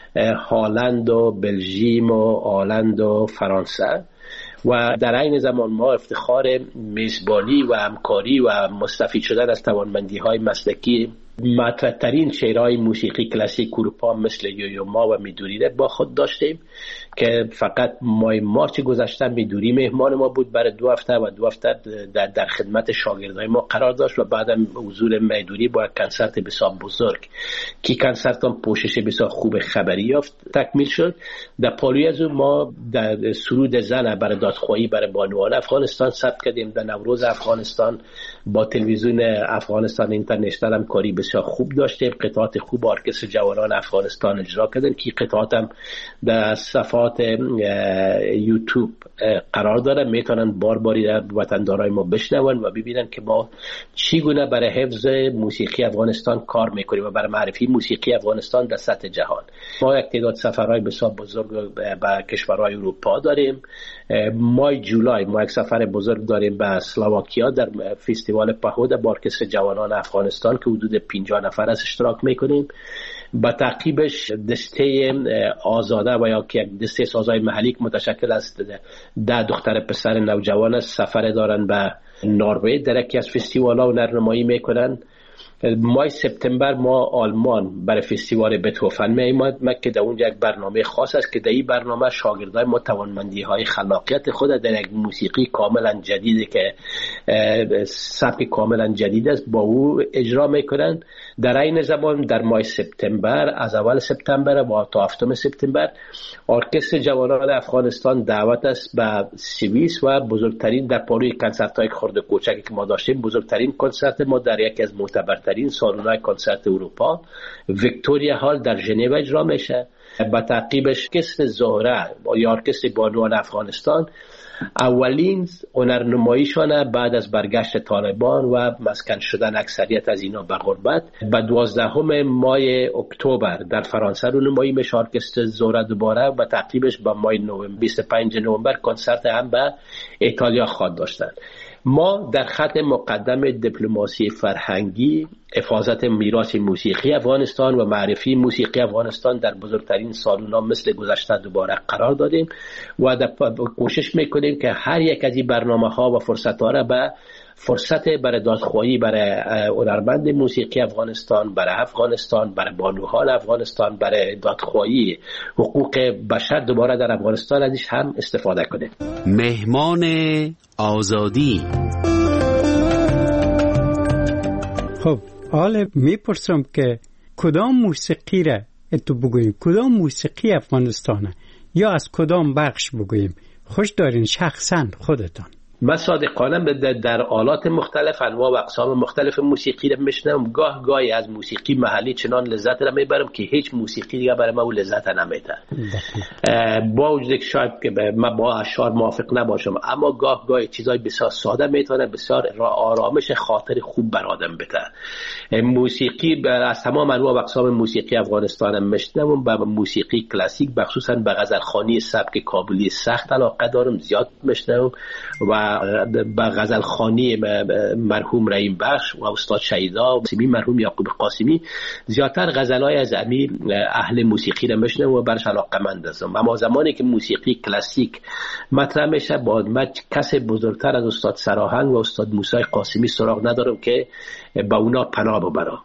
هالند و بلژیم و هالند و فرانسه و در این زمان ما افتخار میزبانی و همکاری و مستفید شدن از توانمندی‌های مسلکی مطرح‌ترین شعرهای موسیقی کلاسیک اروپا مثل یویوما و میدوری را با خود داشتیم که فقط ماه مارچ گذشته میدوری مهمان ما بود برای 2 هفته و 2 هفته در خدمت شاگردای ما قرار داشت و بعدم حضور میدوری با کنسرت بسیار بزرگ که کنسرت هم پوشش بسیار خوب خبری یافت تکمیل شد. در پالوی از ما در سرود زن برای دادخواهی برای بانوان افغانستان ثبت کردیم. در نوروز افغانستان با تلویزیون افغانستان اینترنشنال هم کاری بسیار خوب داشتیم، قطعات خوب ارکستر جوانان افغانستان اجرا کردن که قطعات هم در صفحات یوتیوب قرار داره، میتونن باری در وطندارای ما بشنون و ببینن که ما چگونه برای حفظ موسیقی افغانستان کار میکنیم و برای معرفی موسیقی افغانستان در سطح جهان. ما یک تعداد سفرهای بسیار بزرگ به کشورهای اروپا داریم. ماه جولای ما یک سفر بزرگ داریم به اسلواکیا در فستیوال پهود با ارکستر جوانان افغانستان که حدود 50 نفر از اشتراک میکنیم. با تعقیبش دسته آزاده و یا که دسته سازهای محلی متشکل از 10 دختر پسر نوجوان سفر دارن به نروژ در یکی از فستیوال‌ها و نمایی میکنن. ماه سپتامبر ما آلمان برای فستیوال بتهوفن می‌آمد که در اونجا یک برنامه خاص است که در این برنامه شاگردای ما توانمندی‌های خلاقیت خود در یک موسیقی کاملا جدیدی که سبک کاملا جدید است با او اجرا میکنن. در این زمان در ماه سپتامبر از اول سپتامبر و تا 7 سپتامبر ارکستر جوانان افغانستان دعوت است به سوئیس و بزرگترین در پالوی کنسرت‌های خرد و کوچکی که ما داشتیم بزرگترین کنسرت ما در یکی از معتبرترین سالن‌های کنسرت اروپا ویکتوریا هال در ژنو اجرا میشه. با تعقیبش ارکستر زهره یا ارکستر بانوان افغانستان اولین هنرنماییشان بعد از برگشت طالبان و مسکن شدن اکثریت از اینا به غربت به 12 ماه اکتبر در فرانسه رونمایی میشه ارکستر زهره دوباره و تعقیبش با ماه نوامبر 25 نوامبر کنسرت هم به ایتالیا خواهد داشتن. ما در خط مقدم دیپلماسی فرهنگی، حفاظت میراث موسیقی افغانستان و معرفی موسیقی افغانستان در بزرگترین سالن‌ها مثل گذشته دوباره قرار دادیم و کوشش میکنیم که هر یک از این برنامه‌ها و فرصت‌ها را به فرصت برای دادخواهی برای هنرمند موسیقی افغانستان، برای افغانستان، برای بانوان افغانستان، برای دادخواهی حقوق بشر دوباره در افغانستان ازش هم استفاده کنیم. مهمان آزادی. خب حالا میپرسم که کدام موسیقی را تو بگوییم، کدام موسیقی افغانستانه یا از کدام بخش بگوییم؟ خوش دارین شخصا خودتان. من صادقانه در آلات مختلف انواع و اقسام مختلف موسیقی رو میشنم. گاهی از موسیقی محلی چنان لذت رو میبرم که هیچ موسیقی دیگه برای من لذت نمیده. با وجود که شاید که من با اشعار موافق نباشم، اما گاهی چیزای بسیار ساده میتونه بسیار آرامش خاطر خوب بر آدم بده. موسیقی از تمام انواع و اقسام موسیقی افغانستان میشنم. به موسیقی کلاسیک بخصوصا به غزلخوانی سبک کابلی سخت علاقه دارم، زیاد میشنم و به غزلخوانی مرحوم رحیم بخش و استاد شهیدا قاسمی، مرحوم یعقوب قاسمی، زیادتر غزلای از امیر اهل موسیقی را میشنم و برش علاقه‌مند هستم. اما زمانی که موسیقی کلاسیک مطرح میشه با من کسی بزرگتر از استاد سراهنگ و استاد موسی قاسمی سراغ ندارم که با اونا پناه ببرم.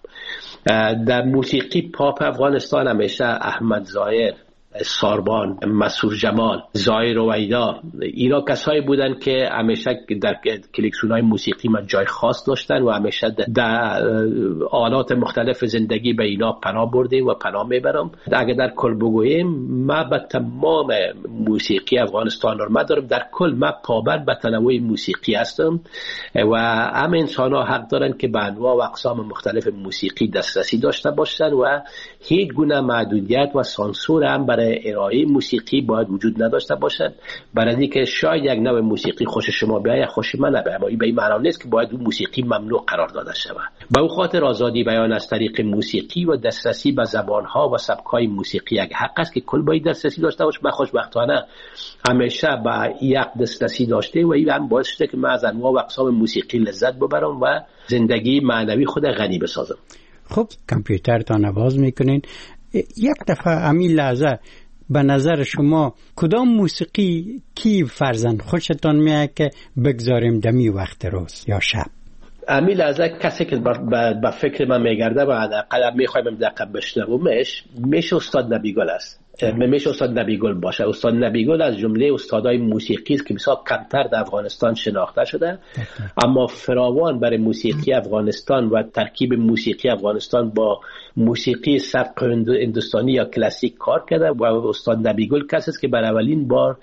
در موسیقی پاپ افغانستان همیشه احمد ظاهر، ساربان، مسعود جمال، ظاهر رویدا، اینا کسایی بودن که همیشه در کلکسیون‌های موسیقی من جای خاص داشتن و همیشه در آلات مختلف زندگی به اینا پناه بردیم و پناه میبرم. اگر در کل بگوییم من به تمام موسیقی افغانستان رو دارم، در کل من پابند به تنوع موسیقی هستم و همه انسان ها حق دارن که به انواع و اقسام مختلف موسیقی دسترسی داشته باشن و هیچ گونه محدودیت و سانسور هم برای ارائه موسیقی باید وجود نداشته باشد. برای اینکه شاید یک نوع موسیقی خوش شما بیاید خوش من نباید، اما این به این معنی نیست که باید اون موسیقی ممنوع قرار داده شود. به اون خاطر آزادی بیان از طریق موسیقی و دسترسی به زبانها و سبک‌های موسیقی یک حق است که کل باید دسترسی داشته باشه. من خوشبختانه همیشه به یک دسترسی داشته و این هم باعث شده که من از انواع و اقسام موسیقی لذت ببرم و زندگی معنوی خود غنی بسازم. خب کامپیوترتان آواز میکنین. یک دفعه همین لحظه به نظر شما کدام موسیقی کی فرزند خوشتان میاد که بگذاریم دمی وقت روز یا شب؟ همین لحظه کسی که به فکر من میگرده و حداقل میخوایم دقیق بشنومش میشه استاد نبیگل است. میشه استاد نبیگل باشه. استاد نبیگل از جمله استادای موسیقی است که بسیار کمتر در افغانستان شناخته شده، اما فراوان برای موسیقی افغانستان و ترکیب موسیقی افغانستان با موسیقی سبک هندوستانی یا کلاسیک کار کرده و استاد نبیگل کسی است که برای اولین بار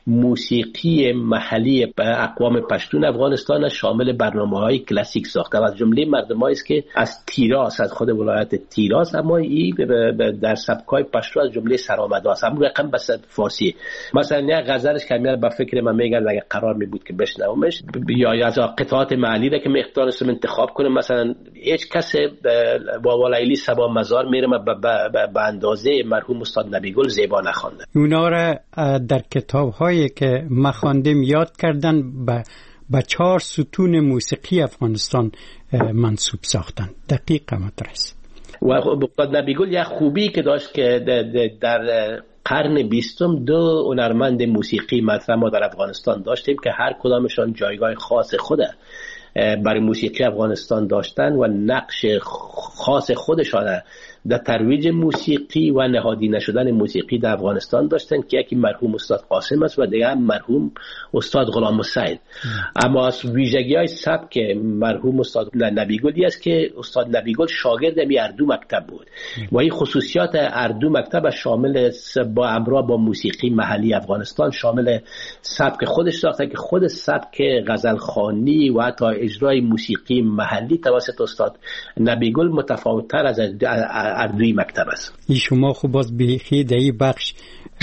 موسیقی محلی اقوام پشتون افغانستان شامل برنامه‌های کلاسیک ساخته و از جمله مردمایی است که از تیراس، از خود ولایت تیراس، اما این در سبک‌های پشتو از جمله سرآمداست. هم رقم به فارسی مثلا یک غزلش که میاد به فکر من میگرد اگه قرار می بود که بشنومش یا از قطعات محلی را که میختارستم انتخاب کنم، مثلا هیچ کس با والایلی سبا مزار میرم به اندازه مرحوم استاد نبیگل زیبا نخوانده. اونا را در کتاب‌هایی که ما خواندیم یاد کردن به 4 ستون موسیقی افغانستان منسوب ساختن. دقیق مدرس و استاد نبیگل یک خوبی که داشت که در قرن 20 2 هنرمند موسیقی مطرح ما در افغانستان داشتیم که هر کدامشان جایگاه خاص خوده برای موسیقی افغانستان داشتن و نقش خاص خودشان در ترویج موسیقی و نهادی نشدن موسیقی در افغانستان داشتن که یکی مرحوم استاد قاسم است و دیگر مرحوم استاد غلام حسین. اما از ویژگی‌های سبک مرحوم استاد نبیگلی است که استاد نبیگل شاگرد اردو مکتب بود و این خصوصیات اردو مکتب شامل با همراه با موسیقی محلی افغانستان شامل سبک خودش ساخته که خود سبک غزلخوانی و حتی اجرای موسیقی محلی توسط استاد نبیگل متفاوت‌تر از اردوی مکتب است. این شما خوب باز بیخی در این بخش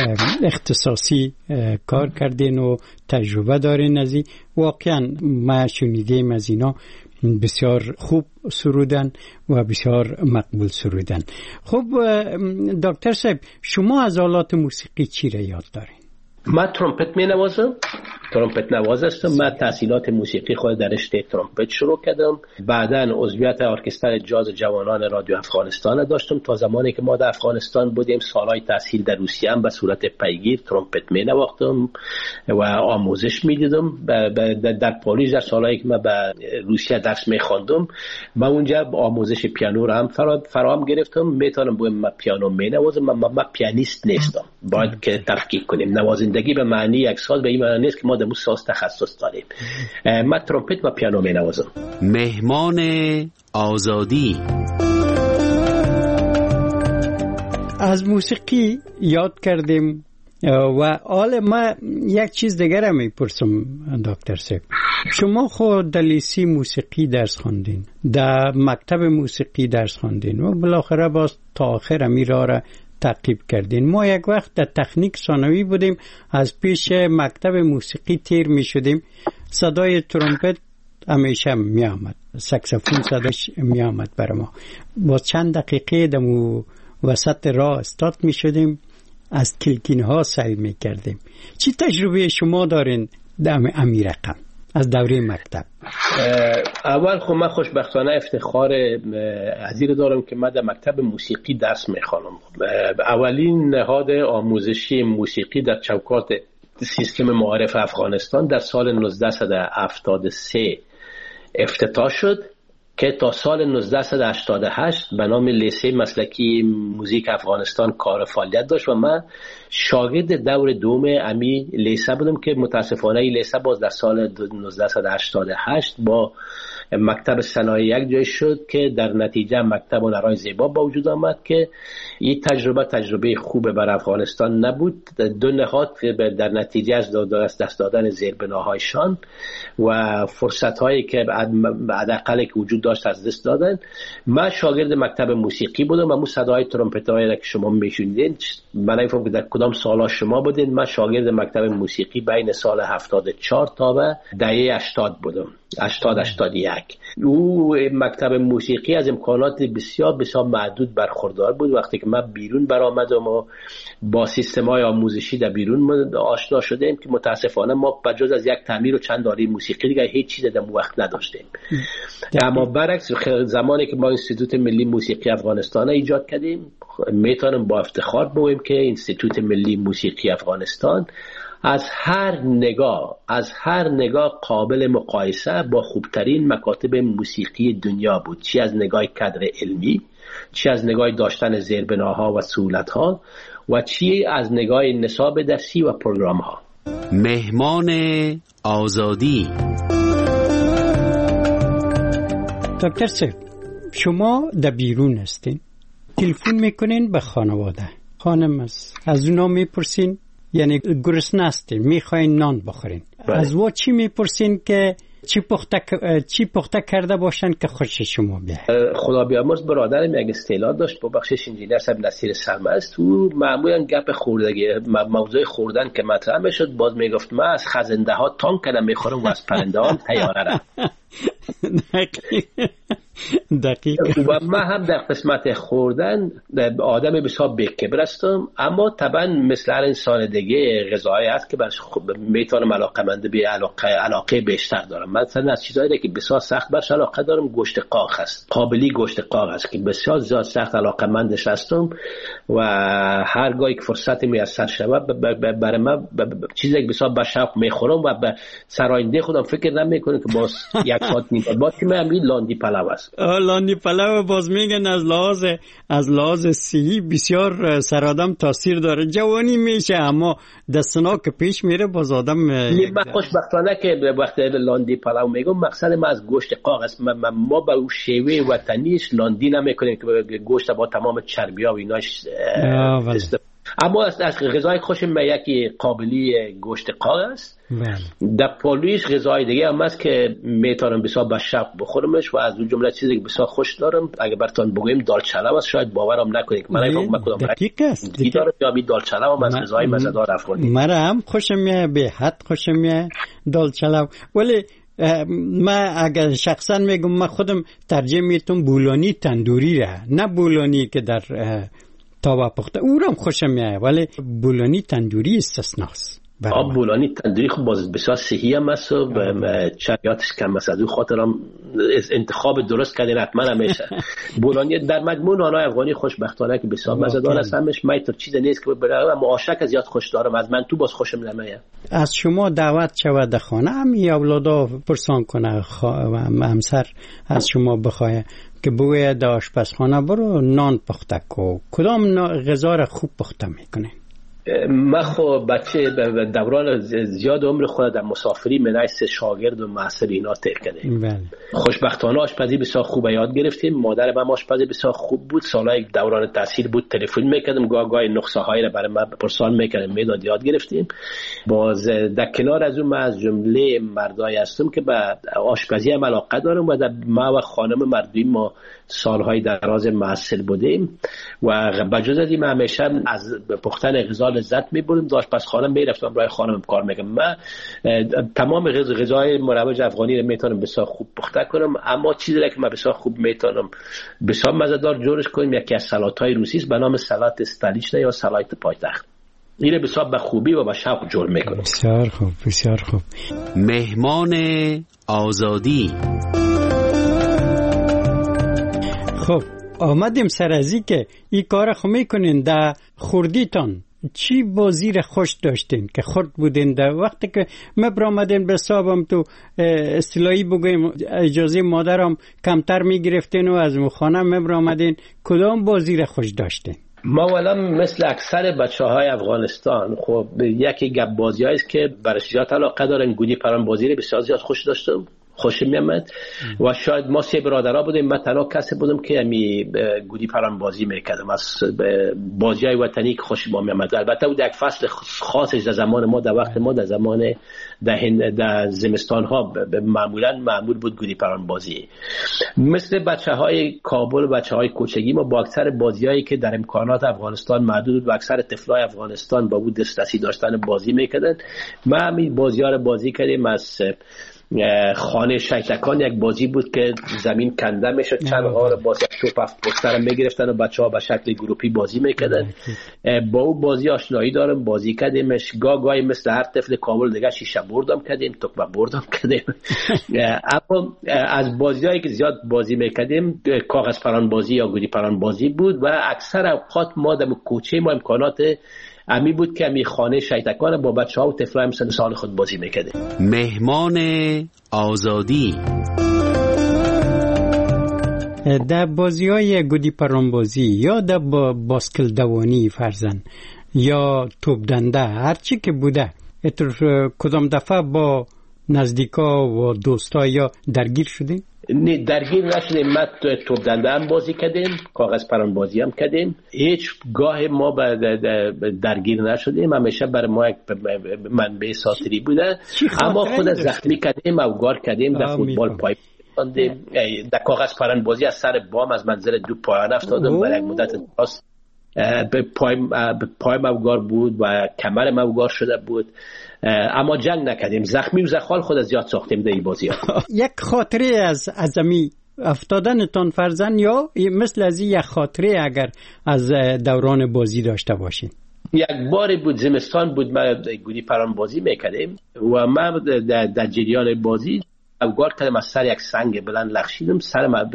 اختصاصی کار کردین و تجربه دارین از این. واقعا ما شنیدیم از اینا بسیار خوب سرودن و بسیار مقبول سرودن. خب دکتر صاحب شما از آلات موسیقی چی را یاد دارین؟ من ترومپت می نوازم، ترومپت نواز هستم. من تحصیلات موسیقی خود در رشته ترومپت شروع کردم، بعداً عضویت ارکستر جاز جوانان رادیو افغانستان داشتم تا زمانی که ما در افغانستان بودیم. سالهای تحصیل در روسیه هم به صورت پیگیر ترومپت می نواختم و آموزش می دیدم. در پاریس در سالهایی که من به روسیه درس می خواندم من اونجا آموزش پیانو را هم فراهم گرفتم. میتونم بگم من پیانو می نوازم، من پیانیست نیستم. باید که تفکیک کنیم. نوازندگی به معنی یک ساز به این معنی نیست که ما در ساز تخصص داریم. من ترومپت و پیانو می نوازم. مهمان آزادی. از موسیقی یاد کردیم و حالا ما یک چیز دیگر هم میپرسم دکتر صاحب، شما خود در لیسه موسیقی درس خواندین، در مکتب موسیقی درس خواندین و بالاخره باز تا آخر امی را تعقیب کردین. ما یک وقت در تکنیک ثانوی بودیم، از پیش مکتب موسیقی تیر می شدیم، صدای ترومپت همیشه می آمد، ساکسیفون صداش می آمد برای ما. با چند دقیقه دمو وسط راه استاد می شدیم، از کلکین ها سعی می کردیم. چی تجربه شما دارین دم امی رقم از دوره مکتب؟ اول خب من خوشبختانه افتخار عزیز دارم که من در مکتب موسیقی درس میخوانم. اولین نهاد آموزشی موسیقی در چوکات سیستم معارف افغانستان در سال 1973 افتتاح شد که تا سال 1988 به نام لیسه مسلکی موزیک افغانستان کار فعالیت داشت و من شاگرد دور دوم امی لیسه بودم که متاسفانه این لیسه باز در سال 1988 با مکتب صنایع یک جای شد که در نتیجه مکتب هنرهای زیبا با وجود آمد که این تجربه خوب بر افغانستان نبود. دو نهاد در نتیجه از دست دادن زیربناهایشان و فرصت‌هایی که حداقل که وجود داشت از دست دادن. من شاگرد مکتب موسیقی بودم و مو صدای ترومپت‌هایی که شما میشنیدین، من نمی‌فهمم که در کدام سالا شما بودین. من شاگرد مکتب موسیقی بین سال 74 تا و دهه 80 بودم، 80-81. او مکتب موسیقی از امکانات بسیار بسیار محدود برخوردار بود. وقتی که من بیرون برآمدم و با سیستم‌های آموزشی در بیرون آشنا شدیم که متاسفانه ما بجز از یک تعمیر و چند داری موسیقی دیگه هیچ چیز در وقت نداشتیم. اما برعکس زمانی که ما انستیتوت ملی موسیقی افغانستان ایجاد کردیم، میتونم با افتخار بگویم که انستیتوت ملی موسیقی افغانستان از هر نگاه قابل مقایسه با خوبترین مکاتب موسیقی دنیا بود، چی از نگاه کادر علمی، چی از نگاه داشتن زیربناها و سهولت‌ها و چی از نگاه نصاب درسی و پروگرام‌ها. مهمان آزادی. دکتر صاحب، شما در بیرون هستین، تلفن میکنین به خانواده، خانم از اونا میپرسین، یعنی گرسنه هستین میخواین نان بخورین، از وا چی میپرسین که چی پخته کرده باشن که خوش شما بیاد؟ خدا بیامرز برادرم یک اصطلاح داشت، ببخشید انجینر صاحب نصیر سرمست، تو معمولا گپ خوردگی موضوع خوردن که مطرح میشد باز میگفت من از خزنده ها تان کردم میخورم و از پرنده ها تیاره را. دقیق. و من هم در قسمت خوردن آدم بسیار بی‌کبر هستم، اما طبعا مثل هر انسان دیگه غذایی هست که میتونم علاقه‌مند به علاقه بیشتر دارم. مثلا از چیزایی که بسیار سخت برش علاقه دارم گوشت قاق هست، قابلی گوشت قاق هست که بسیار زیاد سخت علاقه‌مندش هستم و هرگاهی که فرصت میسر شود برای من چیزی که بسیار با شوق میخورم و به سراینده خودم فکر نمیکنم که باز یک ساعت نیم بعد که من لاندی پلو است. لاندی پلو باز میگن از لحاظ صحی بسیار سر آدم تاثیر داره، جوانی میشه اما دستنا که پیش میره باز آدم. من خوشبختانه که وقتی لاندی پلو میگم مقصد ما از گوشت قاق است. ما با شیوه وطنیش لاندی نمیکنیم که گوشت با تمام چربی‌ها و ایناش اما از غذای خوشم یکی قابلی گوشت قاق است. در پالویش غذای دیگه هم هست که میتونم بسیار با شوق بخورمش و از اون جمله چیزی که بسیار خوش دارم اگه براتون بگویم دال چلو است، شاید باورم نکنید که من نمی‌فهمم کدام دقیق است. دیدار یا می دال چلو هم از غذای مزه‌دار افغانی. من هم خوشم میاد، به حد خوشم میاد دال چلو. ولی من اگر شخصا میگم من خودم ترجیح میتونم بولانی تندوری را، نه بولانی که در تاوا پخته، او هم خوشم میاد، ولی بولانی تندوری استثناست. بولانی تندوری خب باز بسیار صحی هم است و چربیاتش کم است، از اون خاطرم انتخاب درست کردین حتما همیشه. بولانی در مجموع نانای افغانی خوشبختانه که بسیار مزه‌دار است، همش میتر چیز نیست که برای اما عاشق از زیاد خوش دارم، از من تو باز خوشم نمیاد. از شما دعوت شود خانه هم اولادا پرسان کنه همسر از شما بخواه که بوی داشت آشپزخانه برو نان پخته کو، کدام غذا را خوب پخته میکنه؟ من خب بچه دوران زیاد عمر خود در مسافری منعیس شاگرد و محصل اینا تیر کردیم. خوشبختانه آشپزی بسیار خوب یاد گرفتیم. مادر من آشپز بسیار خوب بود. سالهای دوران تحصیل بود تلفن میکردم، گاهی نقصه هایی را برای من پرسان میکردم، میداد یاد گرفتیم. باز در کنار از اون من از جمله مردایی هستم که به آشپزی هم علاقه دارم و در ما و خانم مردوی ما سالهای دراز محصل بودیم و بجز از این همیشه از پختن غذا لذت میبریم. داشت پس خانم میرفتم برای خانم کار میکنم. من تمام غذای مروج افغانی رو میتونم بسیار خوب پخته کنم، اما چیزی که من بسیار خوب میتونم بسیار مزه‌دار جورش کنم یکی از سالات‌های روسی است به نام سالات استالیچنه یا سالات پایتخت. اینه بسیار به خوبی و به شوق جور میکنم. بسیار خوب، بسیار خوب. مهمان آزادی. خب آمدیم سر ازی که این کار خو میکنین در خوردیتان چی بازی را خوش داشتین که خورد بودین در وقتی که مبرامدین به صاحبم تو اصطلاحی بگویم اجازه مادرم کمتر میگرفتین و از مخانه مبرامدین کدام بازی را خوش داشتین؟ ما اولا مثل اکثر بچه های افغانستان خب یکی گپ بازی هاییست که برش زیاد علاقه دارن. گودی پران بازی را بسیار زیاد خوش داشتم، خوشم میامد و شاید ما 3 برادرها بودیم. من تنها کسی بودم که امی گودی پران بازی میکردم. از بازی های وطنی که خوشم میامد. البته بود یک فصل خاصش در زمان ما، در وقت ما، در زمان در زمستان ها معمول بود گودی پران بازی. مثل بچه های کابل و بچه های کوچگی ما با اکثر بازی هایی که در امکانات افغانستان محدود و اکثر طفلای افغانستان با بود دسترسی داشتن بازی میکردن. ما همین بازی ها رو بازی کردیم. از خانه شیطکان یک بازی بود که زمین کنده میشد، چند هار بازی توپ پستر میگرفتن و بچه ها به شکل گروپی بازی میکردن. با اون بازی آشنایی دارم، بازی کردیمش. گاهی مثل هر طفل کامل دیگه شیشه بردم کردیم، توپ بردم کردیم. اما از بازی هایی که زیاد بازی میکردیم کاغذ پران بازی یا گودی پران بازی بود و اکثر اوقات ما در کوچه ما امکانات امی بود که امی خانه شیطکان با بچه ها و طفلای هم سال خود بازی میکرده. مهمان آزادی. در بازی های گودی پران بازی یا در باسکل دوانی فرزن یا توپ دنده هرچی که بوده کدام دفعه با نزدیکا و دوستا یا درگیر شدیم؟ نه درگیر نشدیم. ما توپ دنده هم بازی کردیم، کاغذ پران بازی هم کردیم. هیچ گاه ما درگیر نشدیم. همیشه برای ما یک منبع ساتری بوده. اما خود زخمی کردیم، اوگار کردیم، در فوتبال پای کردیم، در کاغذ پران بازی از سر بام از منزل 2 پایان افتادم. برای یک مدت دراز به پایم اوگار بود و کمرم اوگار شده بود، اما جنگ نکردیم. زخمی و زخال خود زیاد ساختیم در این بازی ها. یک خاطره از امی افتادنتان فرزن یا مثل از یک خاطره اگر از دوران بازی داشته باشین؟ یک بار بود زمستان بود، ما گودی پران بازی میکردیم و ما در جریان بازی اوگار کردم از سر یک سنگ بلند لغشیدم. سرم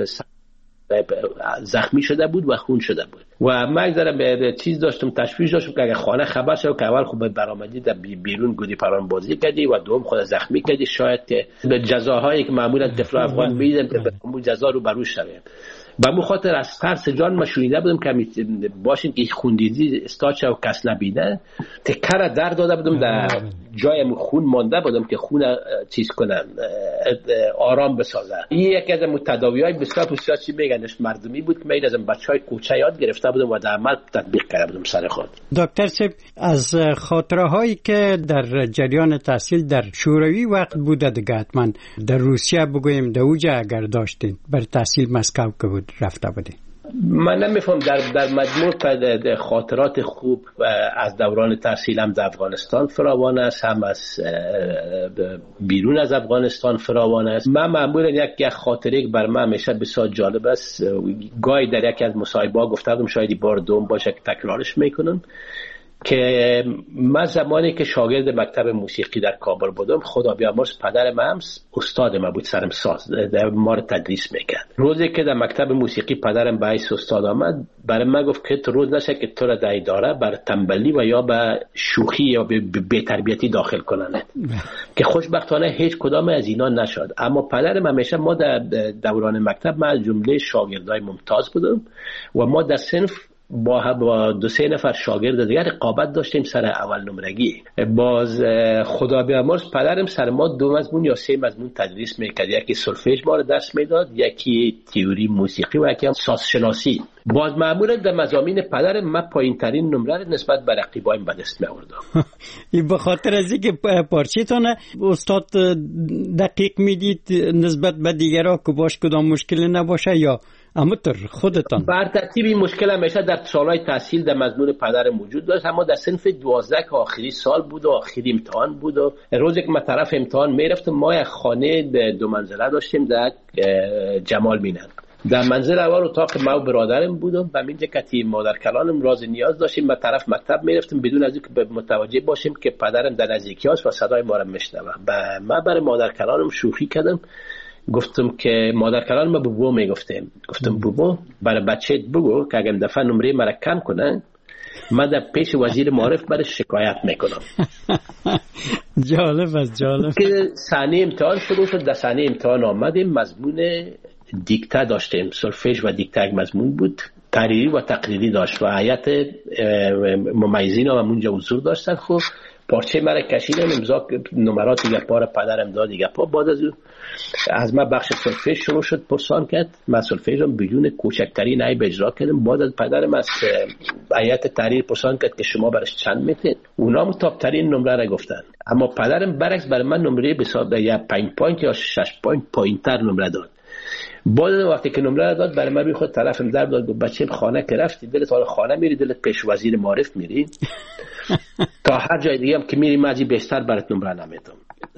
زخمی شده بود و خون شده بود و من ذره چیز داشتم، تشویش داشتم که اگه خانه خبر شد که اول خوب برآمدی در بیرون گودی پران بازی کردی و دوم خود زخمی کردی، شاید که به جزاهایی که معمولا طفل افغان میدن که به اون جزا رو بروش شویم. به مو خاطر از ترس جان ما شونیده بودم که باشیم که خوندیدی استاد و کس نبینه، تکر در داده بودم در جایم خون مانده بودم که خون چیز کنم آرام بسازه. این یکی از تداوی‌های بسیار چی میگنش مردمی بود که من از بچهای کوچه یاد گرفته بودم و در عمل تطبیق کرده بودم سر خود. دکتر صاحب از خاطره هایی که در جریان تحصیل در شوروی وقت بوده دیگه حتما در روسیه بگویم در اوجه اگر داشتین بر تحصیل مسکو که بود رفته بودین؟ من نمیفهم در مجموع خاطرات خوب از دوران تحصیلم در افغانستان فراوان است، هم از بیرون از افغانستان فراوان است. من معمولا یک خاطره که بر من همیشه بسیار جالب است، گاهی در یکی از مصاحبه‌ها گفتم، شاید بار دوم باشه که تکرارش میکنم، که من زمانی که شاگرد مکتب موسیقی در کابل بودم، خدا بیامرز پدر من استاد ما بود، سرم ساز ما رو تدریس میکرد. روزی که در مکتب موسیقی پدرم به حیث استاد آمد، برای من گفت که تو روز نشه که تو را در اداره بر تنبلی و یا به شوخی یا به بی‌تربیتی داخل کنند که خوشبختانه هیچ کدام از اینا نشد. اما پدرم همیشه، ما در دوران مکتب من از جمله شاگردای ممتاز بودم و ما در صنف با 2-3 نفر شاگرد دیگر رقابت داشتیم سر اول نمرگی. باز خدا بیامرز پدرم سر ما 2 مضمون یا 3 مضمون تدریس میکرد، یکی سولفژ ما رو درس میداد، یکی تئوری موسیقی و یکی هم سازشناسی. باز معمولا در مضامین پدرم من پایین ترین نمره رو نسبت به رقیبایم به دست می‌آوردم. این به خاطر از اینکه پارچه‌تون استاد دقیق میدید نسبت به دیگرها که باش کدام مشکلی نباشه، یا همونطور خودتان؟ بر ترتیب این مشکل همیشه در سالهای تحصیل در مضمون پدرم وجود داشت، اما در صنف 12 که آخری سال بود و آخری امتحان بود و روزی که من طرف امتحان میرفتم، ما یک خانه 2 منزله داشتیم در جمال مینن. در منزل اول اتاق ما و برادرم بودم و اینجا که مادر کلانم راز نیاز داشتیم، من طرف مکتب میرفتم بدون از اینکه متوجه باشیم که پدرم در نزدیکی است و صدای ما رو میشنوه. من برای مادر کلانم شوخی کردم، گفتم که مادر کلانم به بابا میگفتم، گفتم بابا برای بچه‌ت بگو که اگر دفعه نمره مرا کم کنه من در پیش وزیر معارف برای شکایت میکنم. جالب است، جالب. که صحنه امتحان شروع شد، در صحنه امتحان آمدیم، مضمون دیکته داشتیم، سولفژ و دیکته یک مضمون بود، تحریری و تقریری داشت و هیئت ممیزین هم اونجا حضور داشتن. خب پارچه مرا کشیدم، امضا نمرات دیگه پا را پدرم داد دیگه پا. بعد از من بخش سولفژ شروع شد پرسان کرد، من سولفژ رو بدون کوچکترین عیب اجرا کردم. بعد از پدرم از هیئت تحریر پرسان کرد که شما برش چند میتید، اونا تاپترین نمره را گفتن، اما پدرم برعکس برای من نمره بسیار یا 5 پوینت یا 6 پوینت پایینتر نمره داد. بعد وقتی که نمره داد برای من خود طرفم در داد، گفت بچه خانه که رفتی دلت حال خانه میری، دلت پیش وزیر معارف میری، تا هر جای دیگه هم که میری مازی بیشتر برات نمره نمیدم.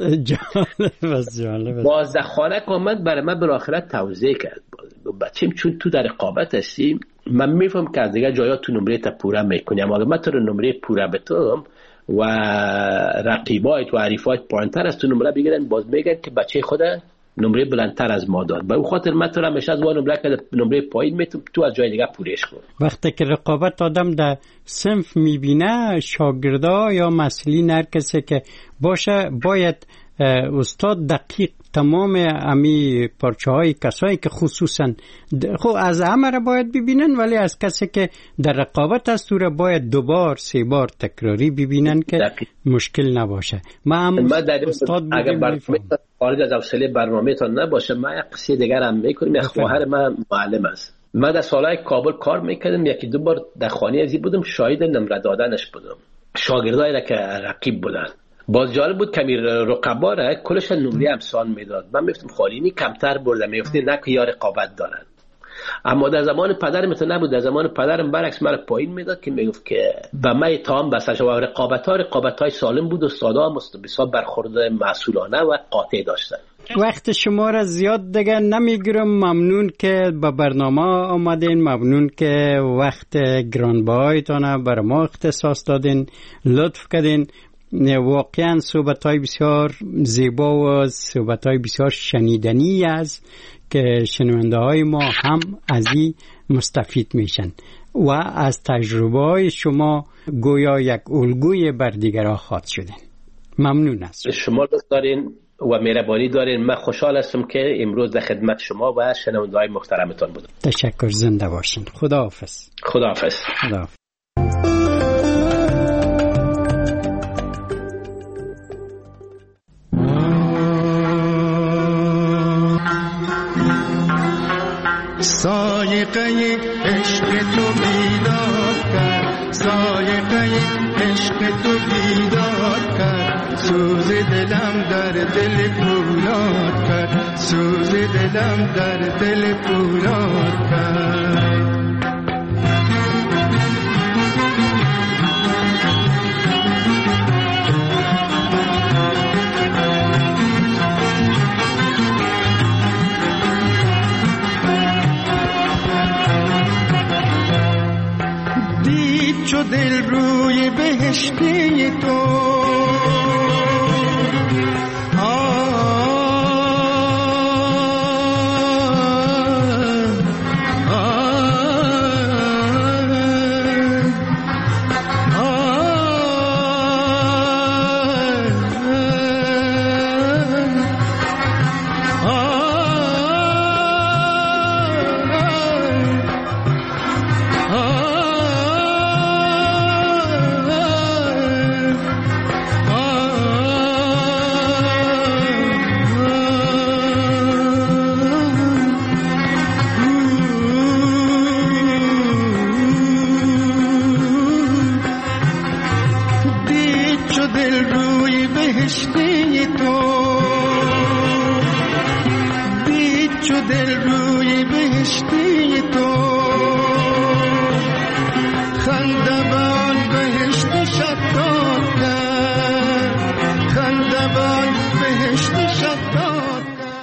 باز در خانه که آمد برای من بالاخره توضیح کرد، بچه‌م چون تو در رقابت هستی من میفهم که از دیگه جایا تو نمره تا پوره میکنی، اما اگر من تو نمره پوره بتم و رقیبایت و حریفایت پایینتر از تو نمره بگیرن، باز میگن که بچه خود نمره بلندتر از ما داد. به اون خاطر من تو را همیشه از نمره پایین میتونم تو از جای دیگه پورش کن. وقتی که رقابت آدم در صنف میبینه، شاگردا یا مسئولین هر کسی که باشه باید استاد دقیق تمام امی پارچه های کسایی که خصوصا خب از همه را باید ببینن، ولی از کسی که در رقابت است او را باید 2 بار 3 بار تکراری ببینن که مشکل نباشه. من در استاد اگر خارج از حوصله برنامه تا نباشه، من یک قصه دیگر هم میکنم. یک خواهر من معلم است، من در سالهای کابل کار میکردم، 1-2 بار در خانه ازی بودم، شاهد نمره دادنش بودم، شاگردایی را که رقیب بودن. باز جالب بود کمی رقبا را کلش نمره امسان میداد، من میفتم خالینی کمتر برده، میفته نه که یا رقابت دارن. اما در زمان پدرم تو نبود، در زمان پدرم برعکس مرا پایین میداد که میگفت که به من اتهام بسته و رقابت های سالم بود، استادا هم بسیار برخورد مسئولانه و قاطع داشتن. وقت شما را زیاد دیگه نمیگیرم، ممنون که به برنامه آمدین، ممنون که وقت گرانبهایتان بر ما اختصاص دادین، لطف کردین. واقعا صحبت‌های بسیار زیبا و صحبت‌های بسیار شنیدنی است که شنونده‌های ما هم از این مستفید میشن و از تجربه‌های شما گویا یک الگوی بر دیگران خواهد شدن. ممنون است. شما لطف دارین و مهربانی دارین. من خوشحال هستم که امروز در خدمت شما و شنونده‌های محترمتان بودم. تشکر، زنده باشین. خداحافظ. خداحافظ. خداحافظ. سایقه عشق تو بیدار کرد، سایقه عشق تو بیدار کرد، سوز دلم در دل پولاد کرد، سوز دلم در دل پولاد کرد. چو دل روی بهشتی تو دل روی بهشتی